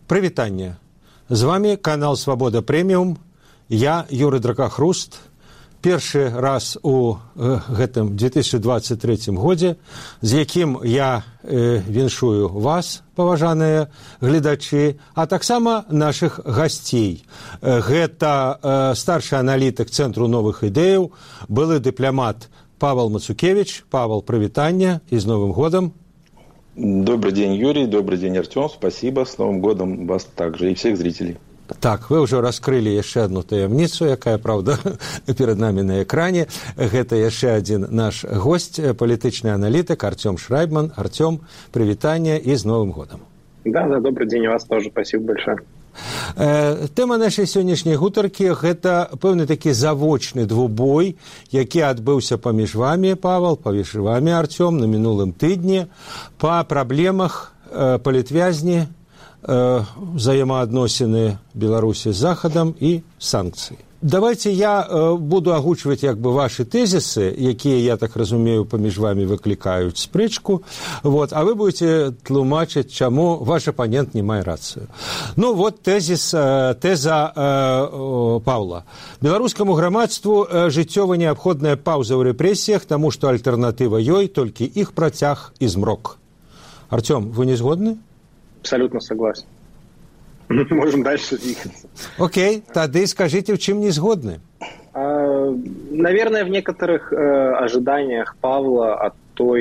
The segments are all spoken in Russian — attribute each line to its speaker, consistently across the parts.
Speaker 1: Прывітанне. З вами канал «Свобода Премиум». Я Юрий Дракахруст. Першы раз у гэтым 2023 годзе, з якім я віншую вас, паважаныя гледачы, а таксама нашых гасцей. Гэта старшы аналітык Цэнтру новых ідэяў, былы дыпламат Павел Мацукевич. Павел, прывітанне і з Новым годом.
Speaker 2: Добрый день, Юрий. Добрый день, Артем. Спасибо. С Новым годом вас также и всех зрителей.
Speaker 1: Так, вы ўжо раскрылі яшчэ адну таямніцу, якая, правда, перад намі на экране. Гэта яшчэ адзін наш госць, палітычны аналітык Артем Шрайбман. Артем, прывітанне і з Новым годом.
Speaker 3: Да, добрый день, у вас тоже. Спасибо большое.
Speaker 1: Тэма нашай сённяшняй гутаркі – гэта пэўны такі завочны двубой, які адбыўся паміж вамі, Павел, паміж вамі, Артем, на мінулым тыдні па праблемах палітвязні, взаимоотносины Беларуси с Заходом и санкции. Давайте я буду агучваць як бы ваши тезисы, якія, я так разумею, паміж вами выклікаюць спрэчку, вот, а вы будете тлумачыць, чаму ваш апанент не мае рацыю. Ну вот теза Павла. Беларускаму грамадству жыццёва неабходная паўза ў рэпрэсіях, таму што альтэрнатыва ёй толькі іх працяг і змрок. Артём, вы не згодны?
Speaker 3: Абсолютно согласен. Можем дальше двигаться.
Speaker 1: Окей, тогда скажите, в чем не сгодны?
Speaker 3: Наверное, в некоторых ожиданиях Павла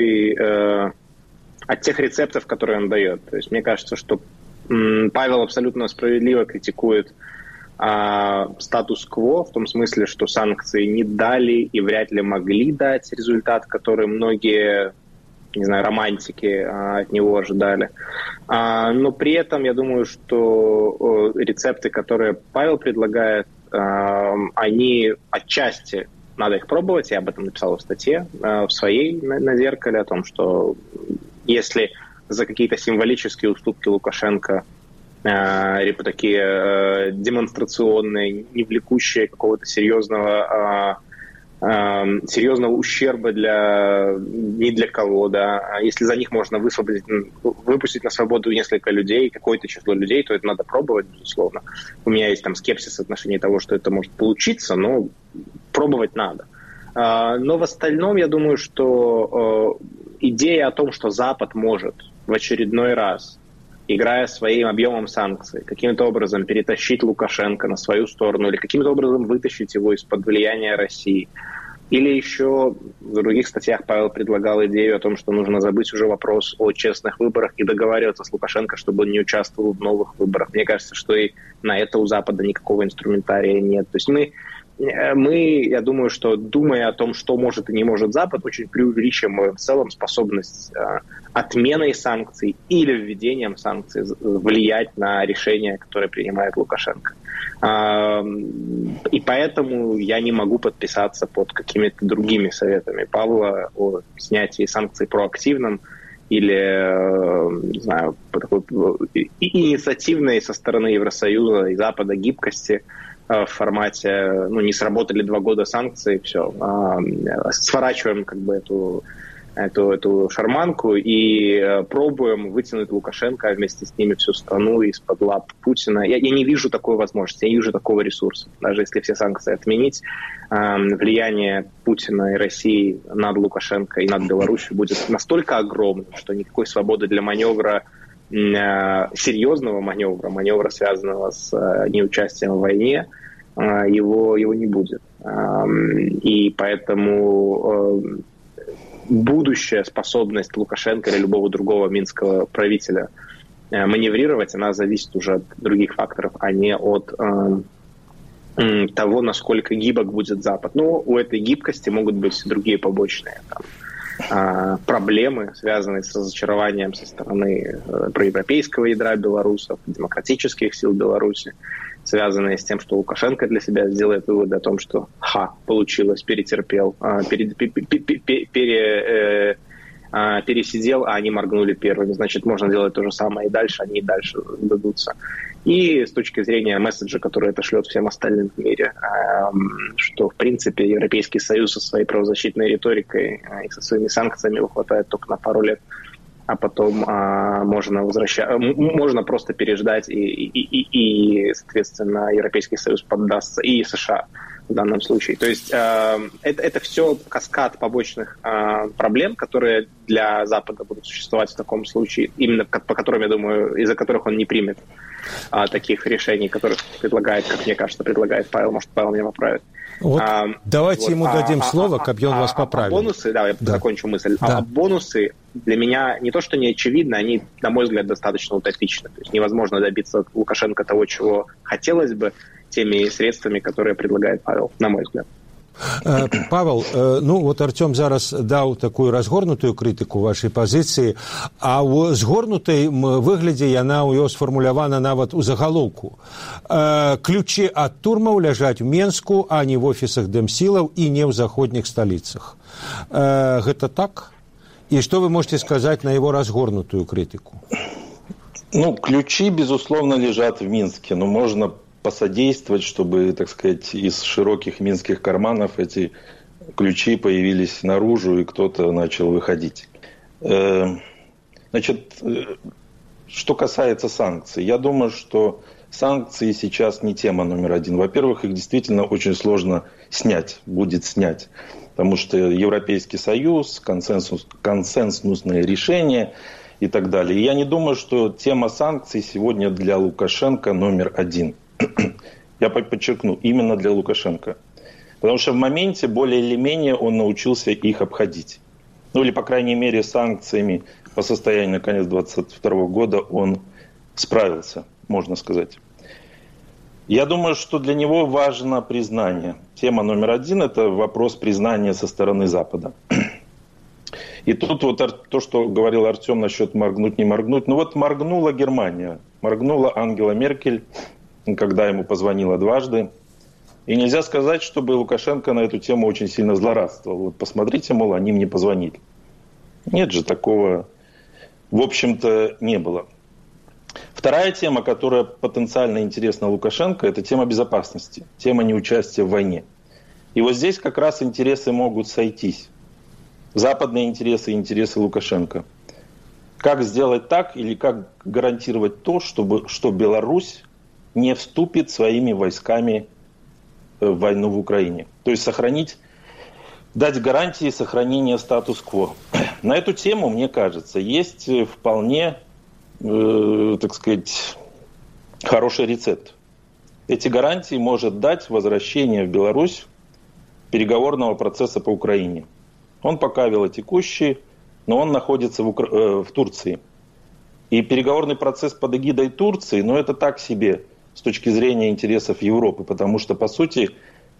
Speaker 3: от тех рецептов, которые он дает. То есть мне кажется, что Павел абсолютно справедливо критикует статус-кво, в том смысле, что санкции не дали и вряд ли могли дать результат, который многие, не знаю, романтики от него ожидали. Но при этом я думаю, что рецепты, которые Павел предлагает, они отчасти, надо их пробовать, я об этом написал в статье в своей на «Зеркале», о том, что если за какие-то символические уступки Лукашенко, такие демонстрационные, не влекущие какого-то серьезного ущерба ни для кого, да. Если за них можно выпустить на свободу несколько людей, какое-то число людей, то это надо пробовать, безусловно. У меня есть там скепсис в отношении того, что это может получиться, но пробовать надо. Но в остальном я думаю, что идея о том, что Запад может в очередной раз, играя своим объемом санкций, каким-то образом перетащить Лукашенко на свою сторону или каким-то образом вытащить его из-под влияния России. Или еще в других статьях Павел предлагал идею о том, что нужно забыть уже вопрос о честных выборах и договариваться с Лукашенко, чтобы он не участвовал в новых выборах. Мне кажется, что и на это у Запада никакого инструментария нет. То есть мы, я думаю, что, думая о том, что может и не может Запад, очень преувеличиваем в целом способность отменой санкций или введением санкций влиять на решения, которые принимает Лукашенко. И поэтому я не могу подписаться под какими-то другими советами Павла о снятии санкций проактивном или, не знаю, по такой инициативной со стороны Евросоюза и Запада гибкости в формате, не сработали 2 года санкций, все, сворачиваем как бы эту шарманку и пробуем вытянуть Лукашенко, а вместе с ними всю страну из-под лап Путина. Я не вижу такой возможности, я не вижу такого ресурса. Даже если все санкции отменить, влияние Путина и России над Лукашенко и над Беларусью будет настолько огромным, что никакой свободы для маневра, серьезного маневра, связанного с неучастием в войне, его не будет. И поэтому будущая способность Лукашенко или любого другого минского правителя маневрировать, она зависит уже от других факторов, а не от того, насколько гибок будет Запад. Но у этой гибкости могут быть другие побочные проблемы, связанные с разочарованием со стороны проевропейского ядра белорусов, демократических сил Беларуси, связанные с тем, что Лукашенко для себя сделает выводы о том, что получилось, перетерпел, пересидел, а они моргнули первыми. Значит, можно делать то же самое и дальше, они и дальше дадутся. И с точки зрения месседжа, который это шлет всем остальным в мире, что, в принципе, Европейский Союз со своей правозащитной риторикой и со своими санкциями его хватает только на пару лет, а потом можно просто переждать, и, соответственно, Европейский Союз поддастся, и США в данном случае. То есть это все каскад побочных проблем, которые для Запада будут существовать в таком случае, именно по которым, я думаю, из-за которых он не примет таких решений, которых предлагает, как мне кажется, предлагает Павел. Может, Павел меня поправит.
Speaker 1: Вот, давайте ему дадим слово, как он вас поправил.
Speaker 3: Бонусы, да, я закончу мысль. Да. Бонусы для меня не то, что не очевидны, они, на мой взгляд, достаточно утопичны. То есть невозможно добиться от Лукашенко того, чего хотелось бы, теми средствами, которые предлагает Павел, на мой взгляд.
Speaker 1: Павел, ну вот Артём зараз даў такую разгорнутую крытыку вашай пазіцыі, а ў згорнутай выглядзе яна ў яго сфармулявана нават у загалоўку. Ключы ад турмаў ляжаць у Менску, а не в офісах дэмсілаў і не ў заходніх сталіцах. Гэта так? І што вы можете сказаць на его разгорнутую крытыку?
Speaker 2: Ну, ключи, безусловно, лежат в Минске, но можно посодействовать, чтобы, так сказать, из широких минских карманов эти ключи появились наружу, и кто-то начал выходить. Значит, что касается санкций, я думаю, что санкции сейчас не тема номер один. Во-первых, их действительно очень сложно будет снять, потому что Европейский Союз, консенсусные решения и так далее. И я не думаю, что тема санкций сегодня для Лукашенко номер один. Я подчеркну, именно для Лукашенко. Потому что в моменте более или менее он научился их обходить. Ну или, по крайней мере, санкциями по состоянию на конец 2022 года он справился, можно сказать. Я думаю, что для него важно признание. Тема номер один – это вопрос признания со стороны Запада. И тут вот то, что говорил Артем насчет моргнуть, не моргнуть. Ну вот моргнула Германия, моргнула Ангела Меркель, когда ему позвонила дважды. И нельзя сказать, чтобы Лукашенко на эту тему очень сильно злорадствовал. Вот посмотрите, мол, они мне позвонили. Нет же, такого, в общем-то, не было. Вторая тема, которая потенциально интересна Лукашенко, это тема безопасности, тема неучастия в войне. И вот здесь как раз интересы могут сойтись. Западные интересы и интересы Лукашенко. Как сделать так или как гарантировать то, что Беларусь не вступит своими войсками в войну в Украине. То есть дать гарантии сохранения статус-кво. На эту тему, мне кажется, есть вполне, так сказать, хороший рецепт. Эти гарантии может дать возвращение в Беларусь переговорного процесса по Украине. Он пока велотекущий, но он находится в Турции. И переговорный процесс под эгидой Турции, это так себе с точки зрения интересов Европы, потому что, по сути,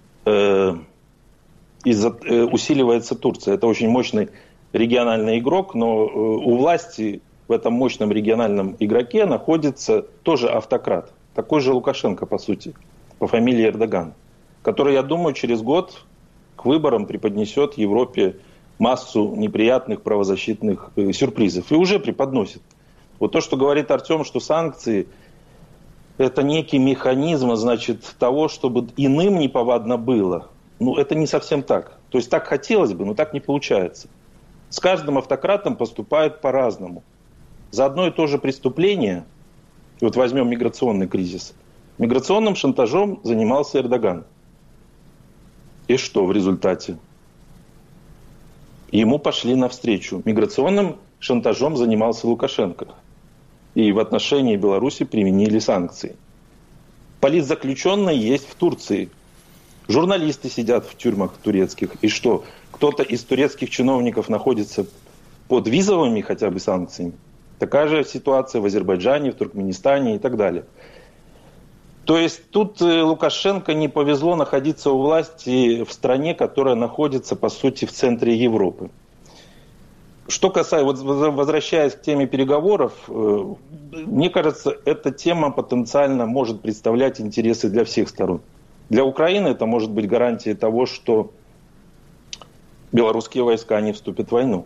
Speaker 2: усиливается Турция. Это очень мощный региональный игрок, но у власти в этом мощном региональном игроке находится тоже автократ. Такой же Лукашенко, по сути, по фамилии Эрдоган, который, я думаю, через год к выборам преподнесет Европе массу неприятных правозащитных сюрпризов. И уже преподносит. Вот то, что говорит Артем, что санкции – это некий механизм, значит, того, чтобы иным неповадно было. Это не совсем так. То есть так хотелось бы, но так не получается. С каждым автократом поступают по-разному. За одно и то же преступление, вот возьмем миграционный кризис, миграционным шантажом занимался Эрдоган. И что в результате? Ему пошли навстречу. Миграционным шантажом занимался Лукашенко. И в отношении Беларуси применили санкции. Политзаключенные есть в Турции. Журналисты сидят в тюрьмах турецких. И что, кто-то из турецких чиновников находится под визовыми хотя бы санкциями? Такая же ситуация в Азербайджане, в Туркменистане и так далее. То есть тут Лукашенко не повезло находиться у власти в стране, которая находится, по сути, в центре Европы. Что касается, возвращаясь к теме переговоров, мне кажется, эта тема потенциально может представлять интересы для всех сторон. Для Украины это может быть гарантией того, что белорусские войска не вступят в войну.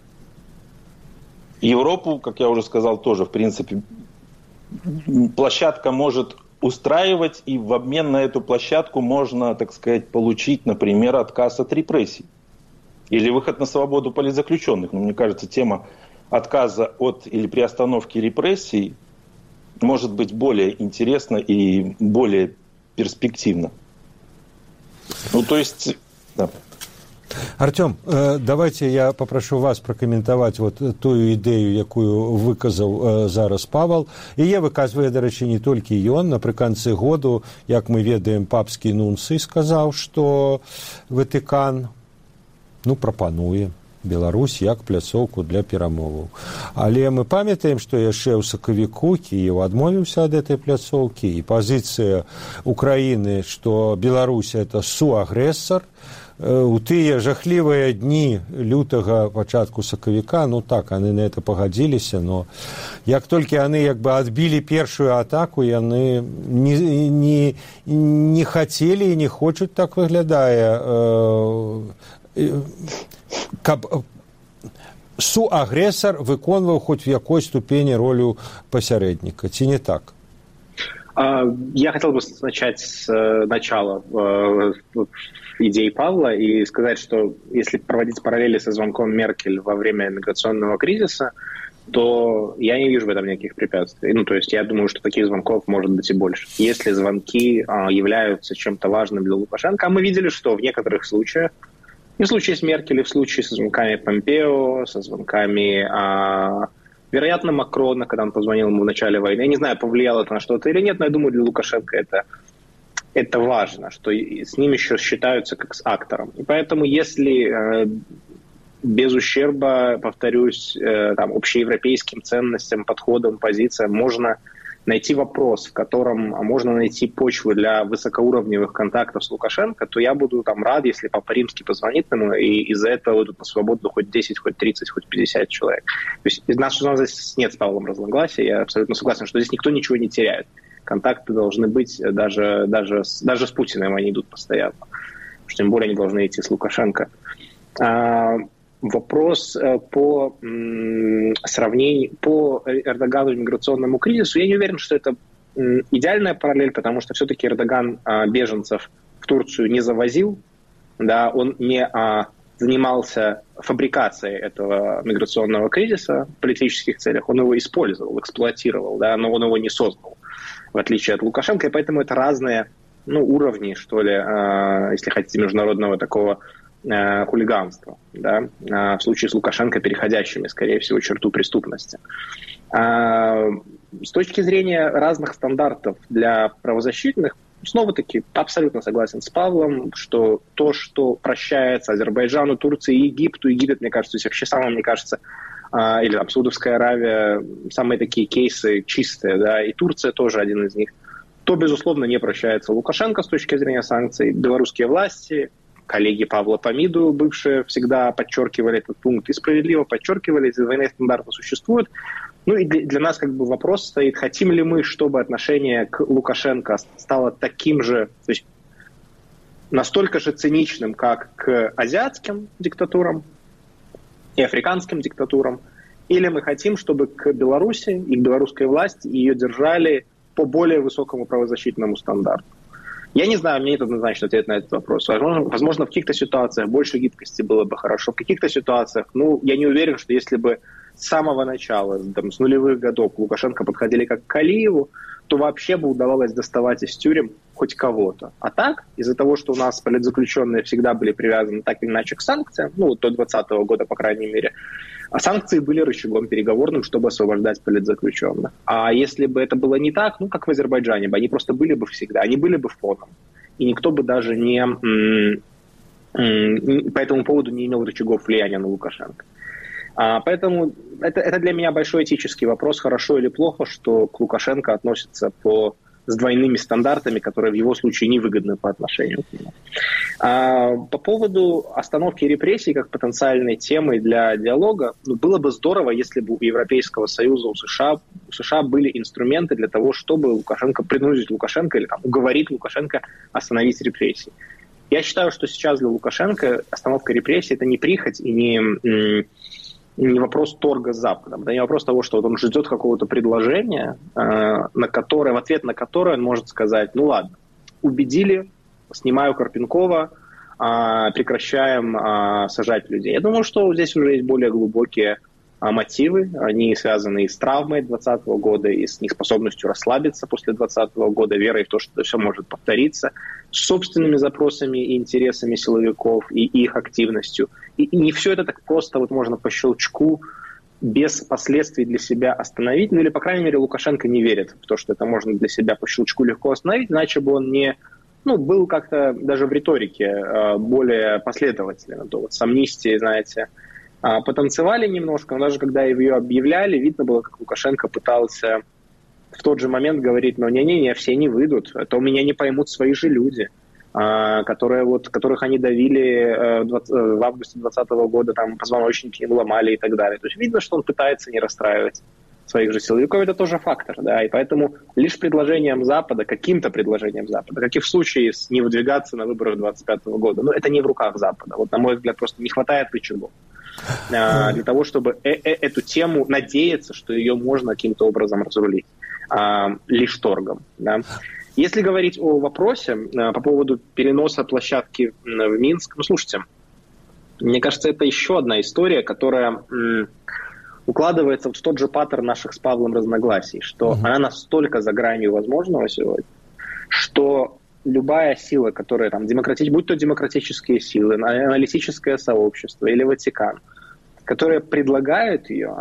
Speaker 2: Европу, как я уже сказал, тоже, в принципе, площадка может устраивать, и в обмен на эту площадку можно, так сказать, получить, например, отказ от репрессий. Или выход на свободу политзаключенных. Мне кажется, тема отказа от или приостановки репрессий может быть более интересно и более перспективно. Ну, то есть, да.
Speaker 1: Артем, давайте я попрошу вас пракаментаваць вот тую ідэю, якую выказаў зараз Павал. Яе выказвае, дарэчы, не толькі ён. Напрыканцы году, як мы ведаем, папскі нунцый сказаў, што Ватыкан прапануе Беларусь як пляцоўку для перамоваў. Але мы памятаем, што яшчэ ў сакавіку Кіеў адмовіўся ад гэтай пляцоўкі, і пазіцыя Украіны, што Беларусь – это суагрэсар. У тыя жахлівыя дні лютага, пачатку сакавіка, так, яны на это пагадзіліся, но як толькі яны адбілі першую атаку, яны не хацелі і не хочуць, так выглядае, каб суагрэсар выконваў хоць в якой ступені ролю пасярэдніка, ці не так?
Speaker 3: Я хотел бы начать с начала идеи Павла и сказать, что если проводить параллели со звонком Меркель во время миграционного кризиса, то я не вижу в этом никаких препятствий. То есть я думаю, что таких звонков может быть и больше. Если звонки являются чем-то важным для Лукашенко, а мы видели, что в некоторых случаях, и в случае с Меркель, и в случае со звонками Помпео, со звонками, вероятно, Макрона, когда он позвонил ему в начале войны. Я не знаю, повлияло это на что-то или нет, но я думаю, для Лукашенко это важно, что с ним еще считаются как с актором. И поэтому, если без ущерба, повторюсь, общеевропейским ценностям, подходам, позициям, можно найти вопрос, в котором можно найти почву для высокоуровневых контактов с Лукашенко, то я буду рад, если Папа Римский позвонит ему, и из-за этого выйдут на свободу хоть 10, хоть 30, хоть 50 человек. То есть у нас здесь нет с Павлом разногласий, я абсолютно согласен, что здесь никто ничего не теряет. Контакты должны быть, даже с Путиным они идут постоянно. Тем более они должны идти с Лукашенко. Вопрос по сравнению, по Эрдогану и миграционному кризису, я не уверен, что это идеальная параллель, потому что все-таки Эрдоган беженцев в Турцию не завозил, да, он не занимался фабрикацией этого миграционного кризиса в политических целях, он его использовал, эксплуатировал, да, но он его не создал, в отличие от Лукашенко, и поэтому это разные уровни, что ли, если хотите, международного такого хулиганства, да, в случае с Лукашенко переходящими, скорее всего, черту преступности. С точки зрения разных стандартов для правозащитных, снова-таки абсолютно согласен с Павлом, что то, что прощается Азербайджану, Турции и Египту, Египет, мне кажется, вообще самое, мне кажется, или Саудовская Аравия, самые такие кейсы чистые, да, и Турция тоже один из них, то, безусловно, не прощается Лукашенко с точки зрения санкций. Белорусские власти, коллеги Павла Помиду, бывшие, всегда подчеркивали этот пункт и справедливо подчеркивали, эти двойные стандарты существуют. И для нас вопрос стоит, хотим ли мы, чтобы отношение к Лукашенко стало таким же, то есть настолько же циничным, как к азиатским диктатурам и африканским диктатурам, или мы хотим, чтобы к Беларуси и к белорусской власти ее держали по более высокому правозащитному стандарту. Я не знаю, у меня нет однозначного ответа на этот вопрос. Возможно, в каких-то ситуациях больше гибкости было бы хорошо, в каких-то ситуациях, я не уверен, что если бы с самого начала, с нулевых годов, к Лукашенко подходили как к Алиеву, то вообще бы удавалось доставать из тюрем хоть кого-то. А так, из-за того, что у нас политзаключенные всегда были привязаны так или иначе к санкциям, до 2020 года, по крайней мере, а санкции были рычагом переговорным, чтобы освобождать политзаключенных. А если бы это было не так, как в Азербайджане, они просто были бы всегда, они были бы фоном. И никто бы даже по этому поводу не имел рычагов влияния на Лукашенко. Поэтому это для меня большой этический вопрос, хорошо или плохо, что к Лукашенко относятся с двойными стандартами, которые в его случае невыгодны по отношению к нему. По поводу остановки репрессий как потенциальной темы для диалога, было бы здорово, если бы у Европейского Союза, у США были инструменты для того, чтобы принудить Лукашенко или уговорить Лукашенко остановить репрессии. Я считаю, что сейчас для Лукашенко остановка репрессий – это не прихоть и не вопрос торга с Западом, это не вопрос того, что он ждет какого-то предложения, в ответ на которое он может сказать, ладно, убедили, снимаю Карпенкова, прекращаем сажать людей. Я думаю, что здесь уже есть более глубокие мотивы. Они связаны и с травмой 2020 года, и с неспособностью расслабиться после 2020 года, верой в то, что все может повториться, с собственными запросами и интересами силовиков и их активностью. И не все это так просто вот можно по щелчку без последствий для себя остановить. Ну или, по крайней мере, Лукашенко не верит в то, что это можно для себя по щелчку легко остановить, иначе бы он не был как-то даже в риторике более последовательным. То вот с амнистией, знаете, потанцевали немножко, но даже когда ее объявляли, видно было, как Лукашенко пытался в тот же момент говорить: ну не-не-не, все не выйдут, а то меня не поймут свои же люди, которых они давили в августе 2020 года, там позвоночники им ломали и так далее. То есть видно, что он пытается не расстраивать своих же силовиков, это тоже фактор, да, и поэтому лишь предложением Запада, каким-то предложением Запада, как и в случае с не выдвигаться на выборы 2025 года, это не в руках Запада. Вот, на мой взгляд, просто не хватает рычагов для того, чтобы эту тему надеяться, что ее можно каким-то образом разрулить лишь торгом, да. Если говорить о вопросе по поводу переноса площадки в Минск, слушайте, мне кажется, это еще одна история, которая укладывается в тот же паттерн наших с Павлом разногласий, что она настолько за гранью возможного сегодня, что любая сила, которая там будь то демократические силы, аналитическое сообщество или Ватикан, которые предлагают ее,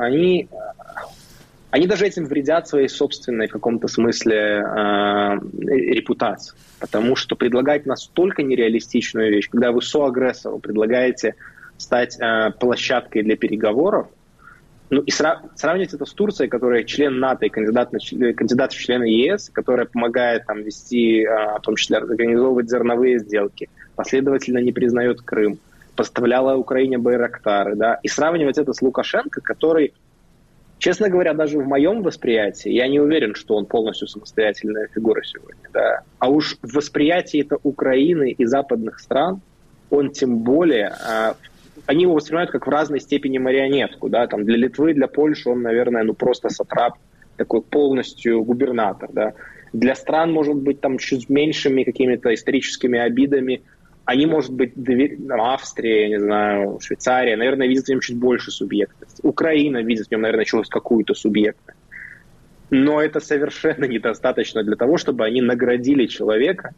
Speaker 3: они даже этим вредят своей собственной в каком-то смысле репутации. Потому что предлагать настолько нереалистичную вещь, когда вы соагрессору предлагаете стать площадкой для переговоров, и сравнить это с Турцией, которая член НАТО и кандидат в члены ЕС, которая помогает там вести, в том числе организовывать зерновые сделки, последовательно не признает Крым, поставляла Украине байрактары, да, и сравнивать это с Лукашенко, который, честно говоря, даже в моем восприятии, я не уверен, что он полностью самостоятельная фигура сегодня, да, а уж в восприятии-то Украины и западных стран он тем более... Они его воспринимают как в разной степени марионетку, да, там для Литвы, для Польши он, наверное, просто сатрап, такой полностью губернатор, да. Для стран, может быть, там чуть меньшими какими-то историческими обидами, они, может быть, Австрия, я не знаю, Швейцария, наверное, видят в нем чуть больше субъектности. Украина видит в нем, наверное, какую-то субъектность. Но это совершенно недостаточно для того, чтобы они наградили человека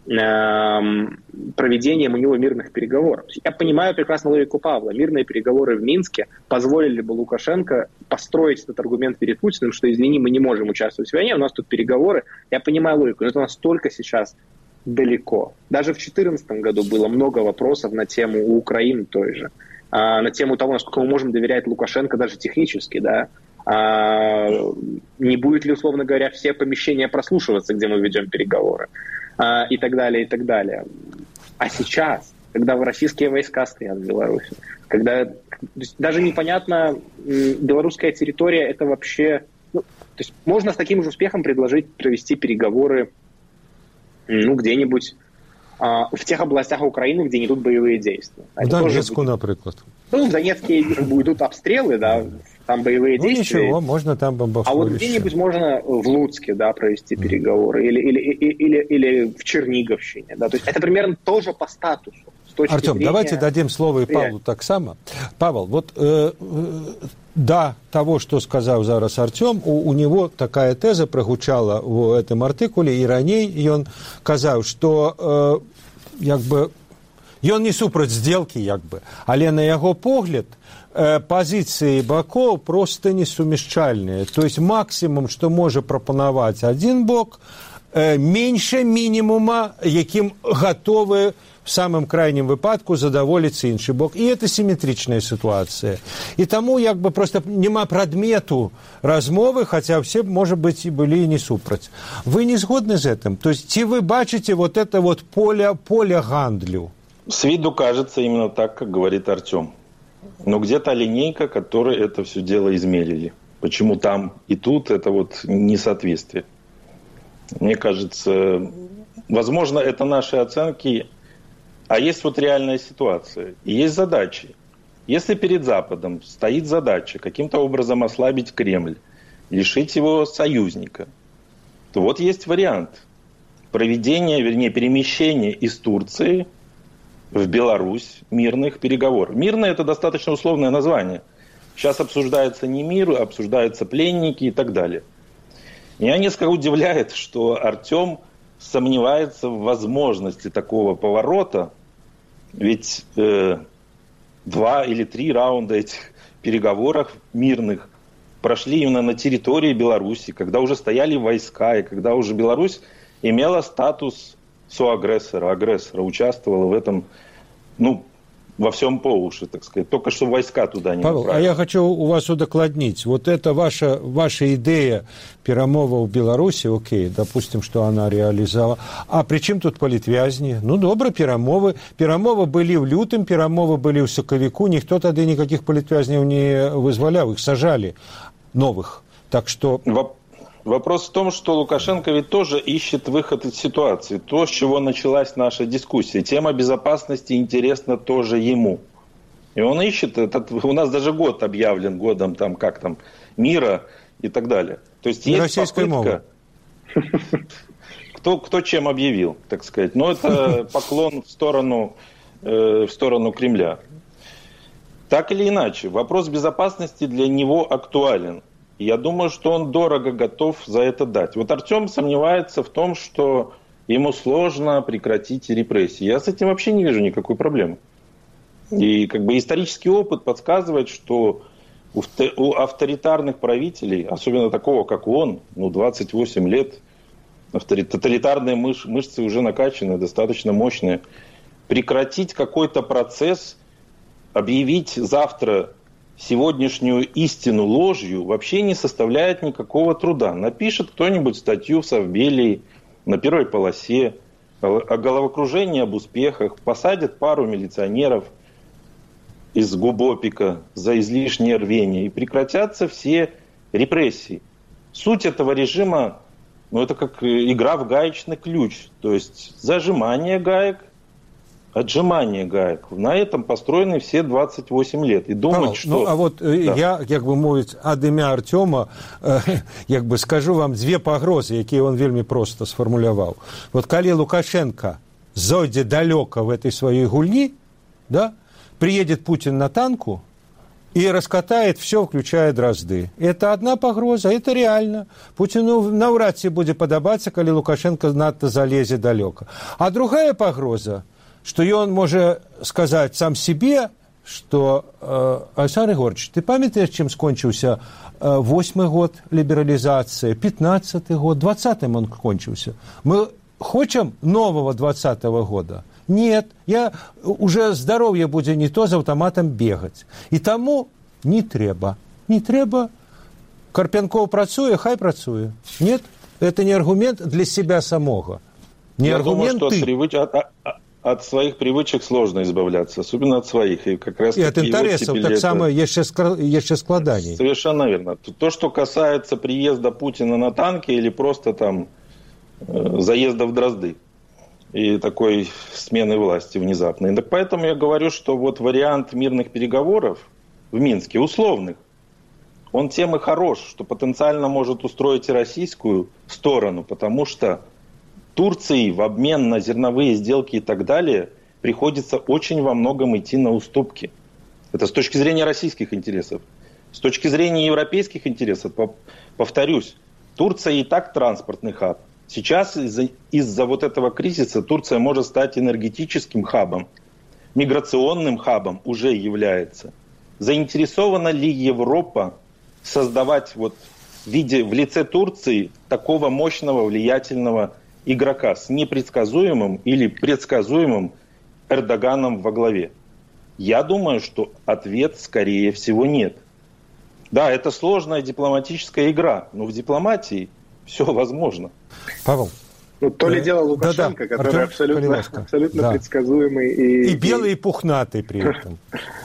Speaker 3: проведением у него мирных переговоров. Я понимаю прекрасно логику Павла. Мирные переговоры в Минске позволили бы Лукашенко построить этот аргумент перед Путиным, что, извини, мы не можем участвовать в войне, у нас тут переговоры. Я понимаю логику, но это настолько сейчас далеко. Даже в 2014 году было много вопросов на тему у Украины той же, на тему того, насколько мы можем доверять Лукашенко даже технически, да, не будет ли, условно говоря, все помещения прослушиваться, где мы ведем переговоры, и так далее, и так далее. А сейчас, когда российские войска стоят в Беларуси, когда даже непонятно, белорусская территория это вообще... то есть можно с таким же успехом предложить провести переговоры где-нибудь в тех областях Украины, где не идут боевые действия.
Speaker 1: В Донецку, например.
Speaker 3: В Донецке идут обстрелы, да, там боевые действия.
Speaker 1: Ничего, можно там бомбофорища.
Speaker 3: А вот где-нибудь можно в Луцке, да, провести переговоры, или в Черниговщине, да, то есть это примерно тоже по статусу.
Speaker 1: Артем, давайте дадим слово и Павлу так само. Павел, вот до того, что сказал зараз Артем, у него такая теза прогучала в этом артикуле, и раней он казал, что ён не супраць сделки, але на яго погляд позиции боков просто несумяшчальныя. То есть максимум, что может пропонаваць один бок, меньше минимума, яким готовы в самым крайнім выпадку задаволіцца іншы бок. І это симметричная ситуация. И тому просто нема прадмету размовы, хотя все, может быть, и были и не супраць. Вы не сгодны с этим? То есть, ці вы бачите вот это вот поле гандлю?
Speaker 2: С виду кажется именно так, как говорит Артем. Но где та линейка, которой это все дело измерили? Почему там и тут это вот несоответствие? Мне кажется, возможно, это наши оценки, а есть вот реальная ситуация, и есть задачи. Если перед Западом стоит задача каким-то образом ослабить Кремль, лишить его союзника, то вот есть вариант проведения, перемещения из Турции в Беларусь мирных переговоров. Мирное – это достаточно условное название. Сейчас обсуждается не мир, обсуждаются пленники и так далее. Меня несколько удивляет, что Артем сомневается в возможности такого поворота. Ведь 2 или 3 раунда этих переговоров мирных прошли именно на территории Беларуси, когда уже стояли войска, и когда уже Беларусь имела статус соагрессора, агрессора, участвовала в этом, во всем по уши, так сказать. Только что войска туда не
Speaker 1: Павел,
Speaker 2: направили.
Speaker 1: а я хочу у вас удокладнить. Вот это ваша идея перамоваў в Беларуси, окей, допустим, что она реализовала. А при чем тут палітвязні? Добре, перамовы. Перамовы были в лютым, перамовы были в сакавіку. Никто тогда никаких палітвязнів не вызволял, их сажали новых. Так что...
Speaker 2: Вопрос в том, что Лукашенко ведь тоже ищет выход из ситуации. То, с чего началась наша дискуссия. Тема безопасности интересна тоже ему. И он ищет, у нас даже год объявлен годом мира и так далее. То есть есть попытка... Кто чем объявил, так сказать. Но это поклон в сторону Кремля. Так или иначе, вопрос безопасности для него актуален. Я думаю, что он дорого готов за это дать. Вот Артем сомневается в том, что ему сложно прекратить репрессии. Я с этим вообще не вижу никакой проблемы. И исторический опыт подсказывает, что у авторитарных правителей, особенно такого, как он, 28 лет, тоталитарные мышцы уже накачаны, достаточно мощные, прекратить какой-то процесс, объявить завтра сегодняшнюю истину ложью вообще не составляет никакого труда. Напишет кто-нибудь статью в Совбелии на первой полосе о головокружении, об успехах, посадят пару милиционеров из Губопика за излишнее рвение и прекратятся все репрессии. Суть этого режима, это как игра в гаечный ключ, то есть зажимание гаек, отжимание гаек. На этом построены все 28 лет. И думать,
Speaker 1: Павел,
Speaker 2: что...
Speaker 1: Я, мовіць, ад імя Артема, скажу вам две пагрозы, якія он вельмі проста сфармуляваў. Вот калі Лукашенко зойдзе далёка в этой своей гульни, приедет Путин на танку и раскатает все, включая Дрозды. Это одна пагроза, это реально. Путину наўрад ці будзе падабацца, калі Лукашенко надта залезе далёка. А другая пагроза, что он может сказать сам себе, что Александр Егорович, ты памятаешь, чем скончился 8-й год либерализации, 15-й год, 20-м он кончился. Мы хотим нового 20-го года? Нет, уже здоровье будет не то з автоматом бегать. И тому не трэба. Не трэба. Карпянков працуе, хай працуе. Нет, это не аргумент для себя самого. Не
Speaker 2: Я
Speaker 1: аргумент
Speaker 2: думаю, что от своих привычек сложно избавляться, особенно от своих. И как раз
Speaker 1: и от интересов так само еще складаний.
Speaker 2: Совершенно верно. То, что касается приезда Путина на танке или просто заезда в Дрозды и такой смены власти внезапной. Так поэтому я говорю, что вариант мирных переговоров в Минске, условных, он тем и хорош, что потенциально может устроить и российскую сторону, потому что Турции в обмен на зерновые сделки и так далее приходится очень во многом идти на уступки. Это с точки зрения российских интересов. С точки зрения европейских интересов, повторюсь, Турция и так транспортный хаб. Сейчас из-за этого кризиса Турция может стать энергетическим хабом, миграционным хабом уже является. Заинтересована ли Европа создавать в лице Турции такого мощного, влиятельного игрока с непредсказуемым или предсказуемым Эрдоганом во главе? Я думаю, что ответ, скорее всего, нет. Да, это сложная дипломатическая игра, но в дипломатии все возможно.
Speaker 1: Павел.
Speaker 3: То ли дело Лукашенко, который абсолютно предсказуемый.
Speaker 1: И белый, и пухнатый при этом.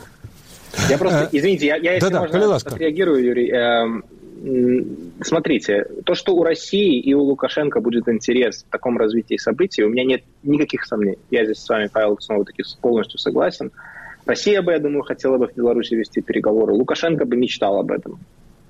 Speaker 3: Я просто, извините, я если можно отреагирую, Юрий. Смотрите, то, что у России и у Лукашенко будет интерес в таком развитии событий, у меня нет никаких сомнений. Я здесь с вами, Павел, снова-таки полностью согласен. Россия бы, я думаю, хотела бы в Беларуси вести переговоры. Лукашенко бы мечтал об этом.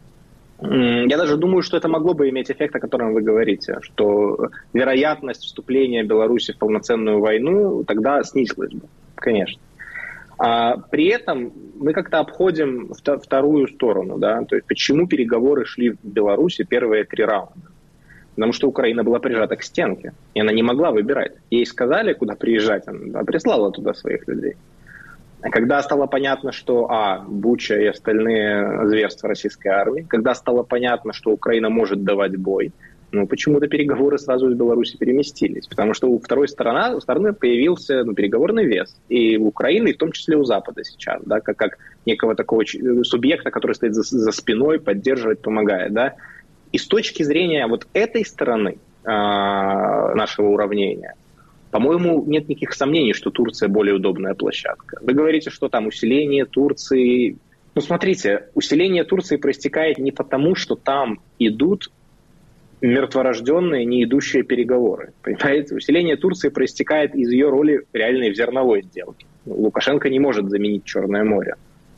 Speaker 3: Я даже думаю, что это могло бы иметь эффект, о котором вы говорите, что вероятность вступления Беларуси в полноценную войну тогда снизилась бы, конечно. При этом мы как-то обходим вторую сторону. Да? То есть почему переговоры шли в Беларуси первые 3 раунда? Потому что Украина была прижата к стенке, и она не могла выбирать. Ей сказали, куда приезжать, она прислала туда своих людей. А когда стало понятно, что Буча и остальные зверства российской армии, когда стало понятно, что Украина может давать бой, почему-то переговоры сразу из Беларуси переместились. Потому что у второй стороны появился переговорный вес. И у Украины, и в том числе у Запада сейчас, да, как некого такого субъекта, который стоит за спиной, поддерживает, помогает. Да. И с точки зрения вот этой стороны нашего уравнения, по-моему, нет никаких сомнений, что Турция более удобная площадка. Вы говорите, что там усиление Турции... Смотрите, усиление Турции проистекает не потому, что там идут мертворожденные, не идущие переговоры. Понимаете? Усиление Турции проистекает из ее роли реальной в зерновой сделке. Лукашенко не может заменить Черное море.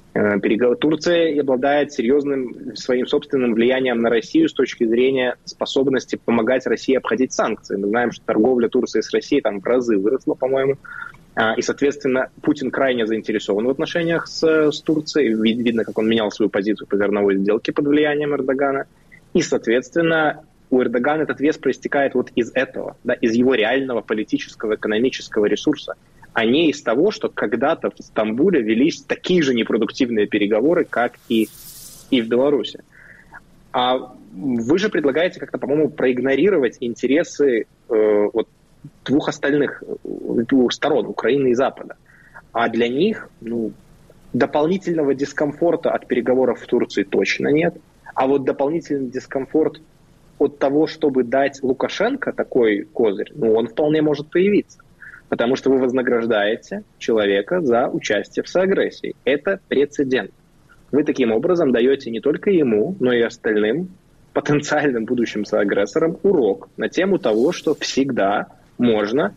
Speaker 3: Турция обладает серьезным своим собственным влиянием на Россию с точки зрения способности помогать России обходить санкции. Мы знаем, что торговля Турции с Россией там в разы выросла, по-моему. И, соответственно, Путин крайне заинтересован в отношениях с Турцией. Видно, как он менял свою позицию по зерновой сделке под влиянием Эрдогана. И, соответственно, у Эрдогана этот вес проистекает вот из этого, да, из его реального политического, экономического ресурса, а не из того, что когда-то в Стамбуле велись такие же непродуктивные переговоры, как и в Беларуси. А вы же предлагаете как-то, по-моему, проигнорировать интересы двух остальных сторон, Украины и Запада. А для них дополнительного дискомфорта от переговоров в Турции точно нет. А вот дополнительный дискомфорт от того, чтобы дать Лукашенко такой козырь, он вполне может появиться. Потому что вы вознаграждаете человека за участие в соагрессии. Это прецедент. Вы таким образом даете не только ему, но и остальным потенциальным будущим соагрессорам урок на тему того, что всегда можно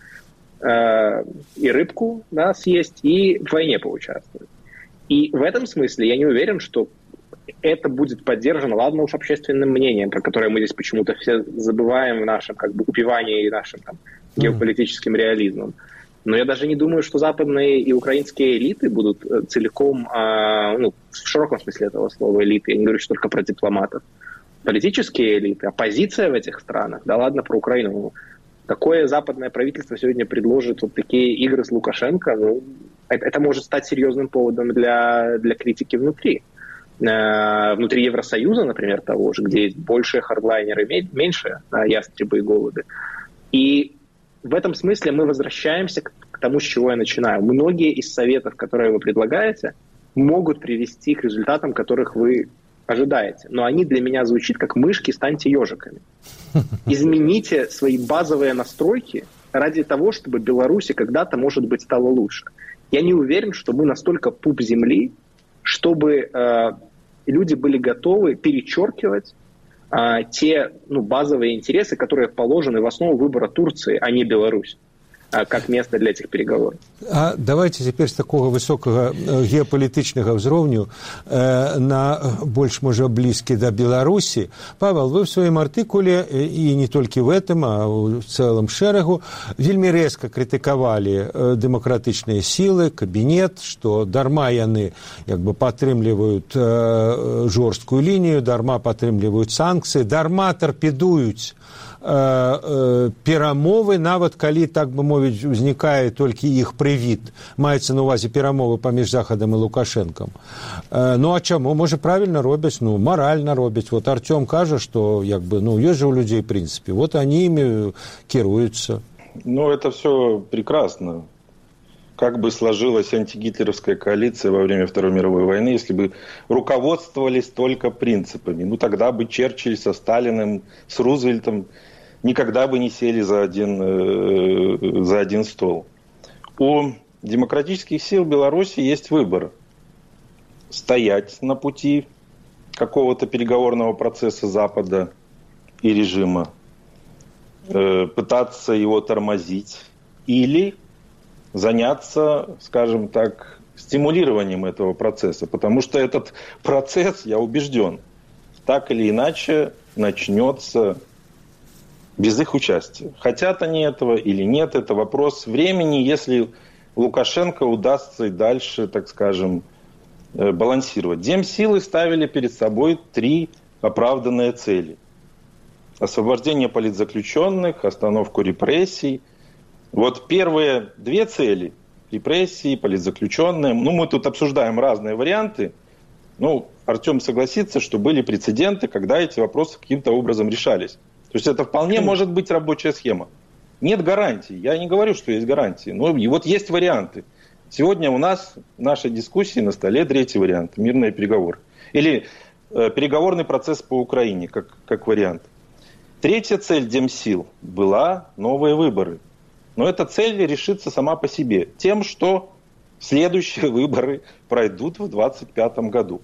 Speaker 3: и рыбку съесть, и в войне поучаствовать. И в этом смысле я не уверен, что это будет поддержано, ладно уж, общественным мнением, про которое мы здесь почему-то все забываем в нашем упивании и нашим геополитическим реализмом. Но я даже не думаю, что западные и украинские элиты будут целиком, в широком смысле этого слова элиты, я не говорю что только про дипломатов, политические элиты, оппозиция в этих странах, да ладно про Украину, какое западное правительство сегодня предложит вот такие игры с Лукашенко, это может стать серьезным поводом для критики внутри. Внутри Евросоюза, например, того же, где есть большие хардлайнеры, меньше ястребы и голуби. И в этом смысле мы возвращаемся к тому, с чего я начинаю. Многие из советов, которые вы предлагаете, могут привести к результатам, которых вы ожидаете. Но они для меня звучат как мышки, станьте ежиками. Измените свои базовые настройки ради того, чтобы Беларуси когда-то, может быть, стало лучше. Я не уверен, что мы настолько пуп земли, чтобы люди были готовы перечеркивать те базовые интересы, которые положены в основу выбора Турции, а не Беларусь, как место для этих переговоров.
Speaker 1: А давайте теперь с такого высокого геополитичного ўзроўню на больш, можа, близкий до Беларуси. Павел, вы в своем артикуле, и не только в этом, а в целом шерегу, вельмі резко критиковали демократичные силы, кабинет, что дарма яны падтрымліваюць жорсткую линию, дарма падтрымліваюць санкции, дарма торпедуюць перамовы, нават калі, так бы мовіць, узнікае толькі іх прывід, маецца на ўвазе перамовы паміж Захадам і Лукашэнкам. А чаму? Можа, правильно робяць, маральна робяць. Вот Артём кажа, што ёсць же у людзей прынцыпе, вот они ими кіруюцца.
Speaker 2: Это все прекрасно. Как бы сложилась антигитлеровская коалиция во время Второй мировой войны, если бы руководствовались только принципами? Тогда бы Черчилль со Сталиным, с Рузвельтом никогда бы не сели за один стол. У демократических сил Беларуси есть выбор. Стоять на пути какого-то переговорного процесса Запада и режима, пытаться его тормозить, или заняться, скажем так, стимулированием этого процесса. Потому что этот процесс, я убежден, так или иначе начнется без их участия. Хотят они этого или нет, это вопрос времени. Если Лукашенко удастся и дальше, так скажем, балансировать. Демсилы ставили перед собой 3 оправданные цели. Освобождение политзаключенных, остановку репрессий. Вот первые 2 цели – репрессии, политзаключенные. Мы тут обсуждаем разные варианты. Артем согласится, что были прецеденты, когда эти вопросы каким-то образом решались. То есть это вполне может быть рабочая схема. Нет гарантий. Я не говорю, что есть гарантии. И вот есть варианты. Сегодня у нас в нашей дискуссии на столе 3-й вариант – мирные переговоры. Или переговорный процесс по Украине, как вариант. 3-я цель Демсил была новые выборы. Но эта цель решится сама по себе тем, что следующие выборы пройдут в 2025 году.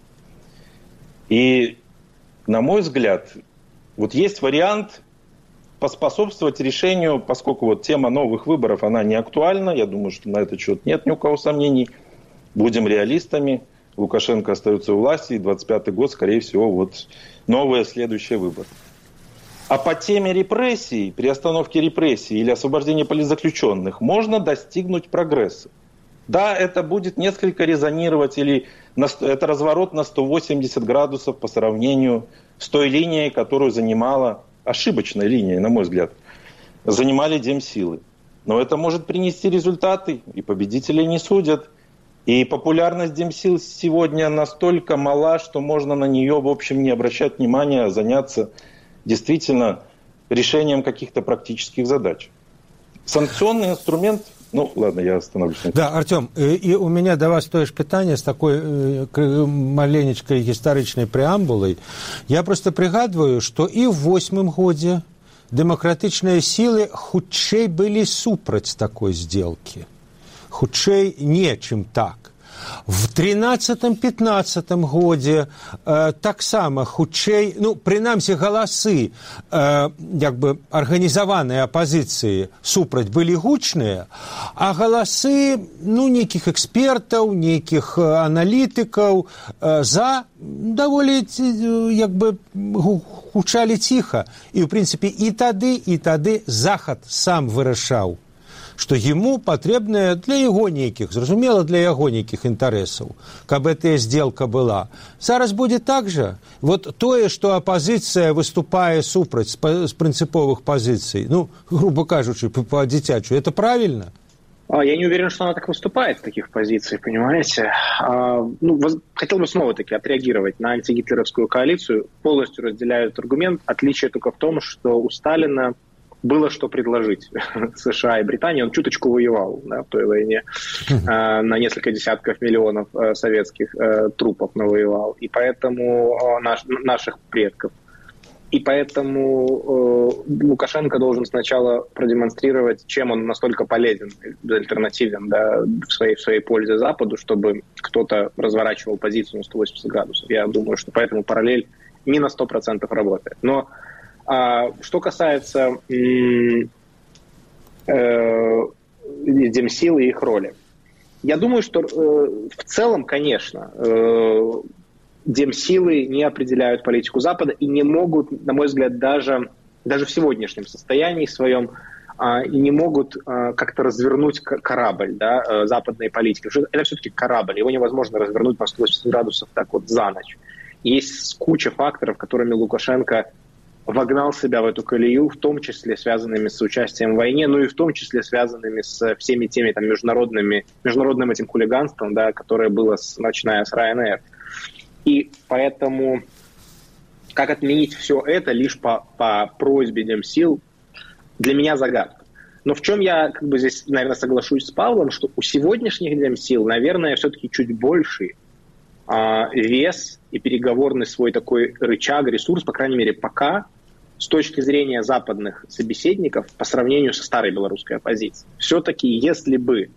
Speaker 2: И, на мой взгляд, вот есть вариант поспособствовать решению, поскольку вот тема новых выборов, она не актуальна. Я думаю, что на этот счет нет ни у кого сомнений. Будем реалистами. Лукашенко остается у власти, и 2025 год, скорее всего, вот новые следующие выборы. А по теме репрессий, приостановки репрессий или освобождения политзаключенных можно достигнуть прогресса. Да, это будет несколько резонировать, или это разворот на 180 градусов по сравнению с той линией, которую занимала, ошибочной линией, на мой взгляд, занимали Демсилы. Но это может принести результаты, и победителей не судят. И популярность Демсил сегодня настолько мала, что можно на нее, в общем, не обращать внимания, а заняться действительно решением каких-то практических задач. Санкционный инструмент... ладно, я остановлюсь.
Speaker 1: Да, Артем, і у мене до вас теж питання з такою маленечкою історичною преамбулою. Я просто пригадую, що і в 2008 году демократичные силы хутчэй были супраць такой сделки. Хутчэй не, чым так. В 13-15 годзе таксама хутчэй, прынамсі галасы арганізаванай апазіцыі супраць былі гучныя, а галасы нейкіх экспертаў, нейкіх аналітыкаў за даволі гучалі ціха. І, ў прынцыпе, і тады Захад сам вырашаў, што ему патрэбная для яго нейкіх, зразумела, для яго нейкіх інтарэсаў, каб гэтая сделка была. Зараз будзе так жа. Вот тое, што апазіцыя выступае супраць з прынцыповых пазіцый, грубо кажучы, по-дзіцячу, это правильно?
Speaker 3: Я не уверен, что она так выступает в таких позициях, понимаете. Хотел бы снова-таки отреагировать на антигитлеровскую коалицию. Полностью разделяю этот аргумент. Отличие только в том, что у Сталина было что предложить США и Британии. Он чуточку воевал в той войне. На несколько десятков миллионов советских трупов навоевал. И поэтому наших предков. И поэтому Лукашенко должен сначала продемонстрировать, чем он настолько полезен, альтернативен в своей пользе Западу, чтобы кто-то разворачивал позицию на 180 градусов. Я думаю, что поэтому параллель не на 100% работает. Но что касается Демсил и их роли. Я думаю, что в целом, конечно, Демсилы не определяют политику Запада и не могут, на мой взгляд, даже в сегодняшнем состоянии своем, не могут как-то развернуть корабль западной политики. Потому что это все-таки корабль, его невозможно развернуть на 180 градусов так вот за ночь. Есть куча факторов, которыми Лукашенко вогнал себя в эту колею, в том числе связанными с участием в войне, но и в том числе связанными с всеми теми международным этим хулиганством, которое было начиная с Ryanair. И поэтому как отменить все это лишь по просьбе Демсил, для меня загадка. Но в чем я здесь, наверное, соглашусь с Павлом, что у сегодняшних Демсил, наверное, все-таки чуть больший вес и переговорный свой такой рычаг, ресурс, по крайней мере, пока, с точки зрения западных собеседников по сравнению со старой белорусской оппозицией. Все-таки, если бы,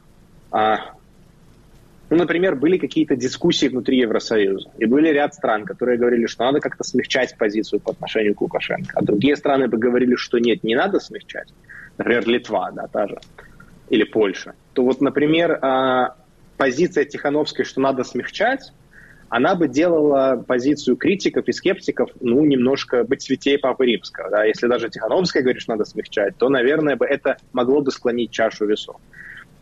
Speaker 3: например, были какие-то дискуссии внутри Евросоюза, и были ряд стран, которые говорили, что надо как-то смягчать позицию по отношению к Лукашенко, а другие страны бы говорили, что нет, не надо смягчать, например, Литва, та же, или Польша, то вот, например, позиция Тихановской, что надо смягчать, она бы делала позицию критиков и скептиков, немножко быть святее Папы Римского. Если даже Тихановская говорит, что надо смягчать, то, наверное, это могло бы склонить чашу весов.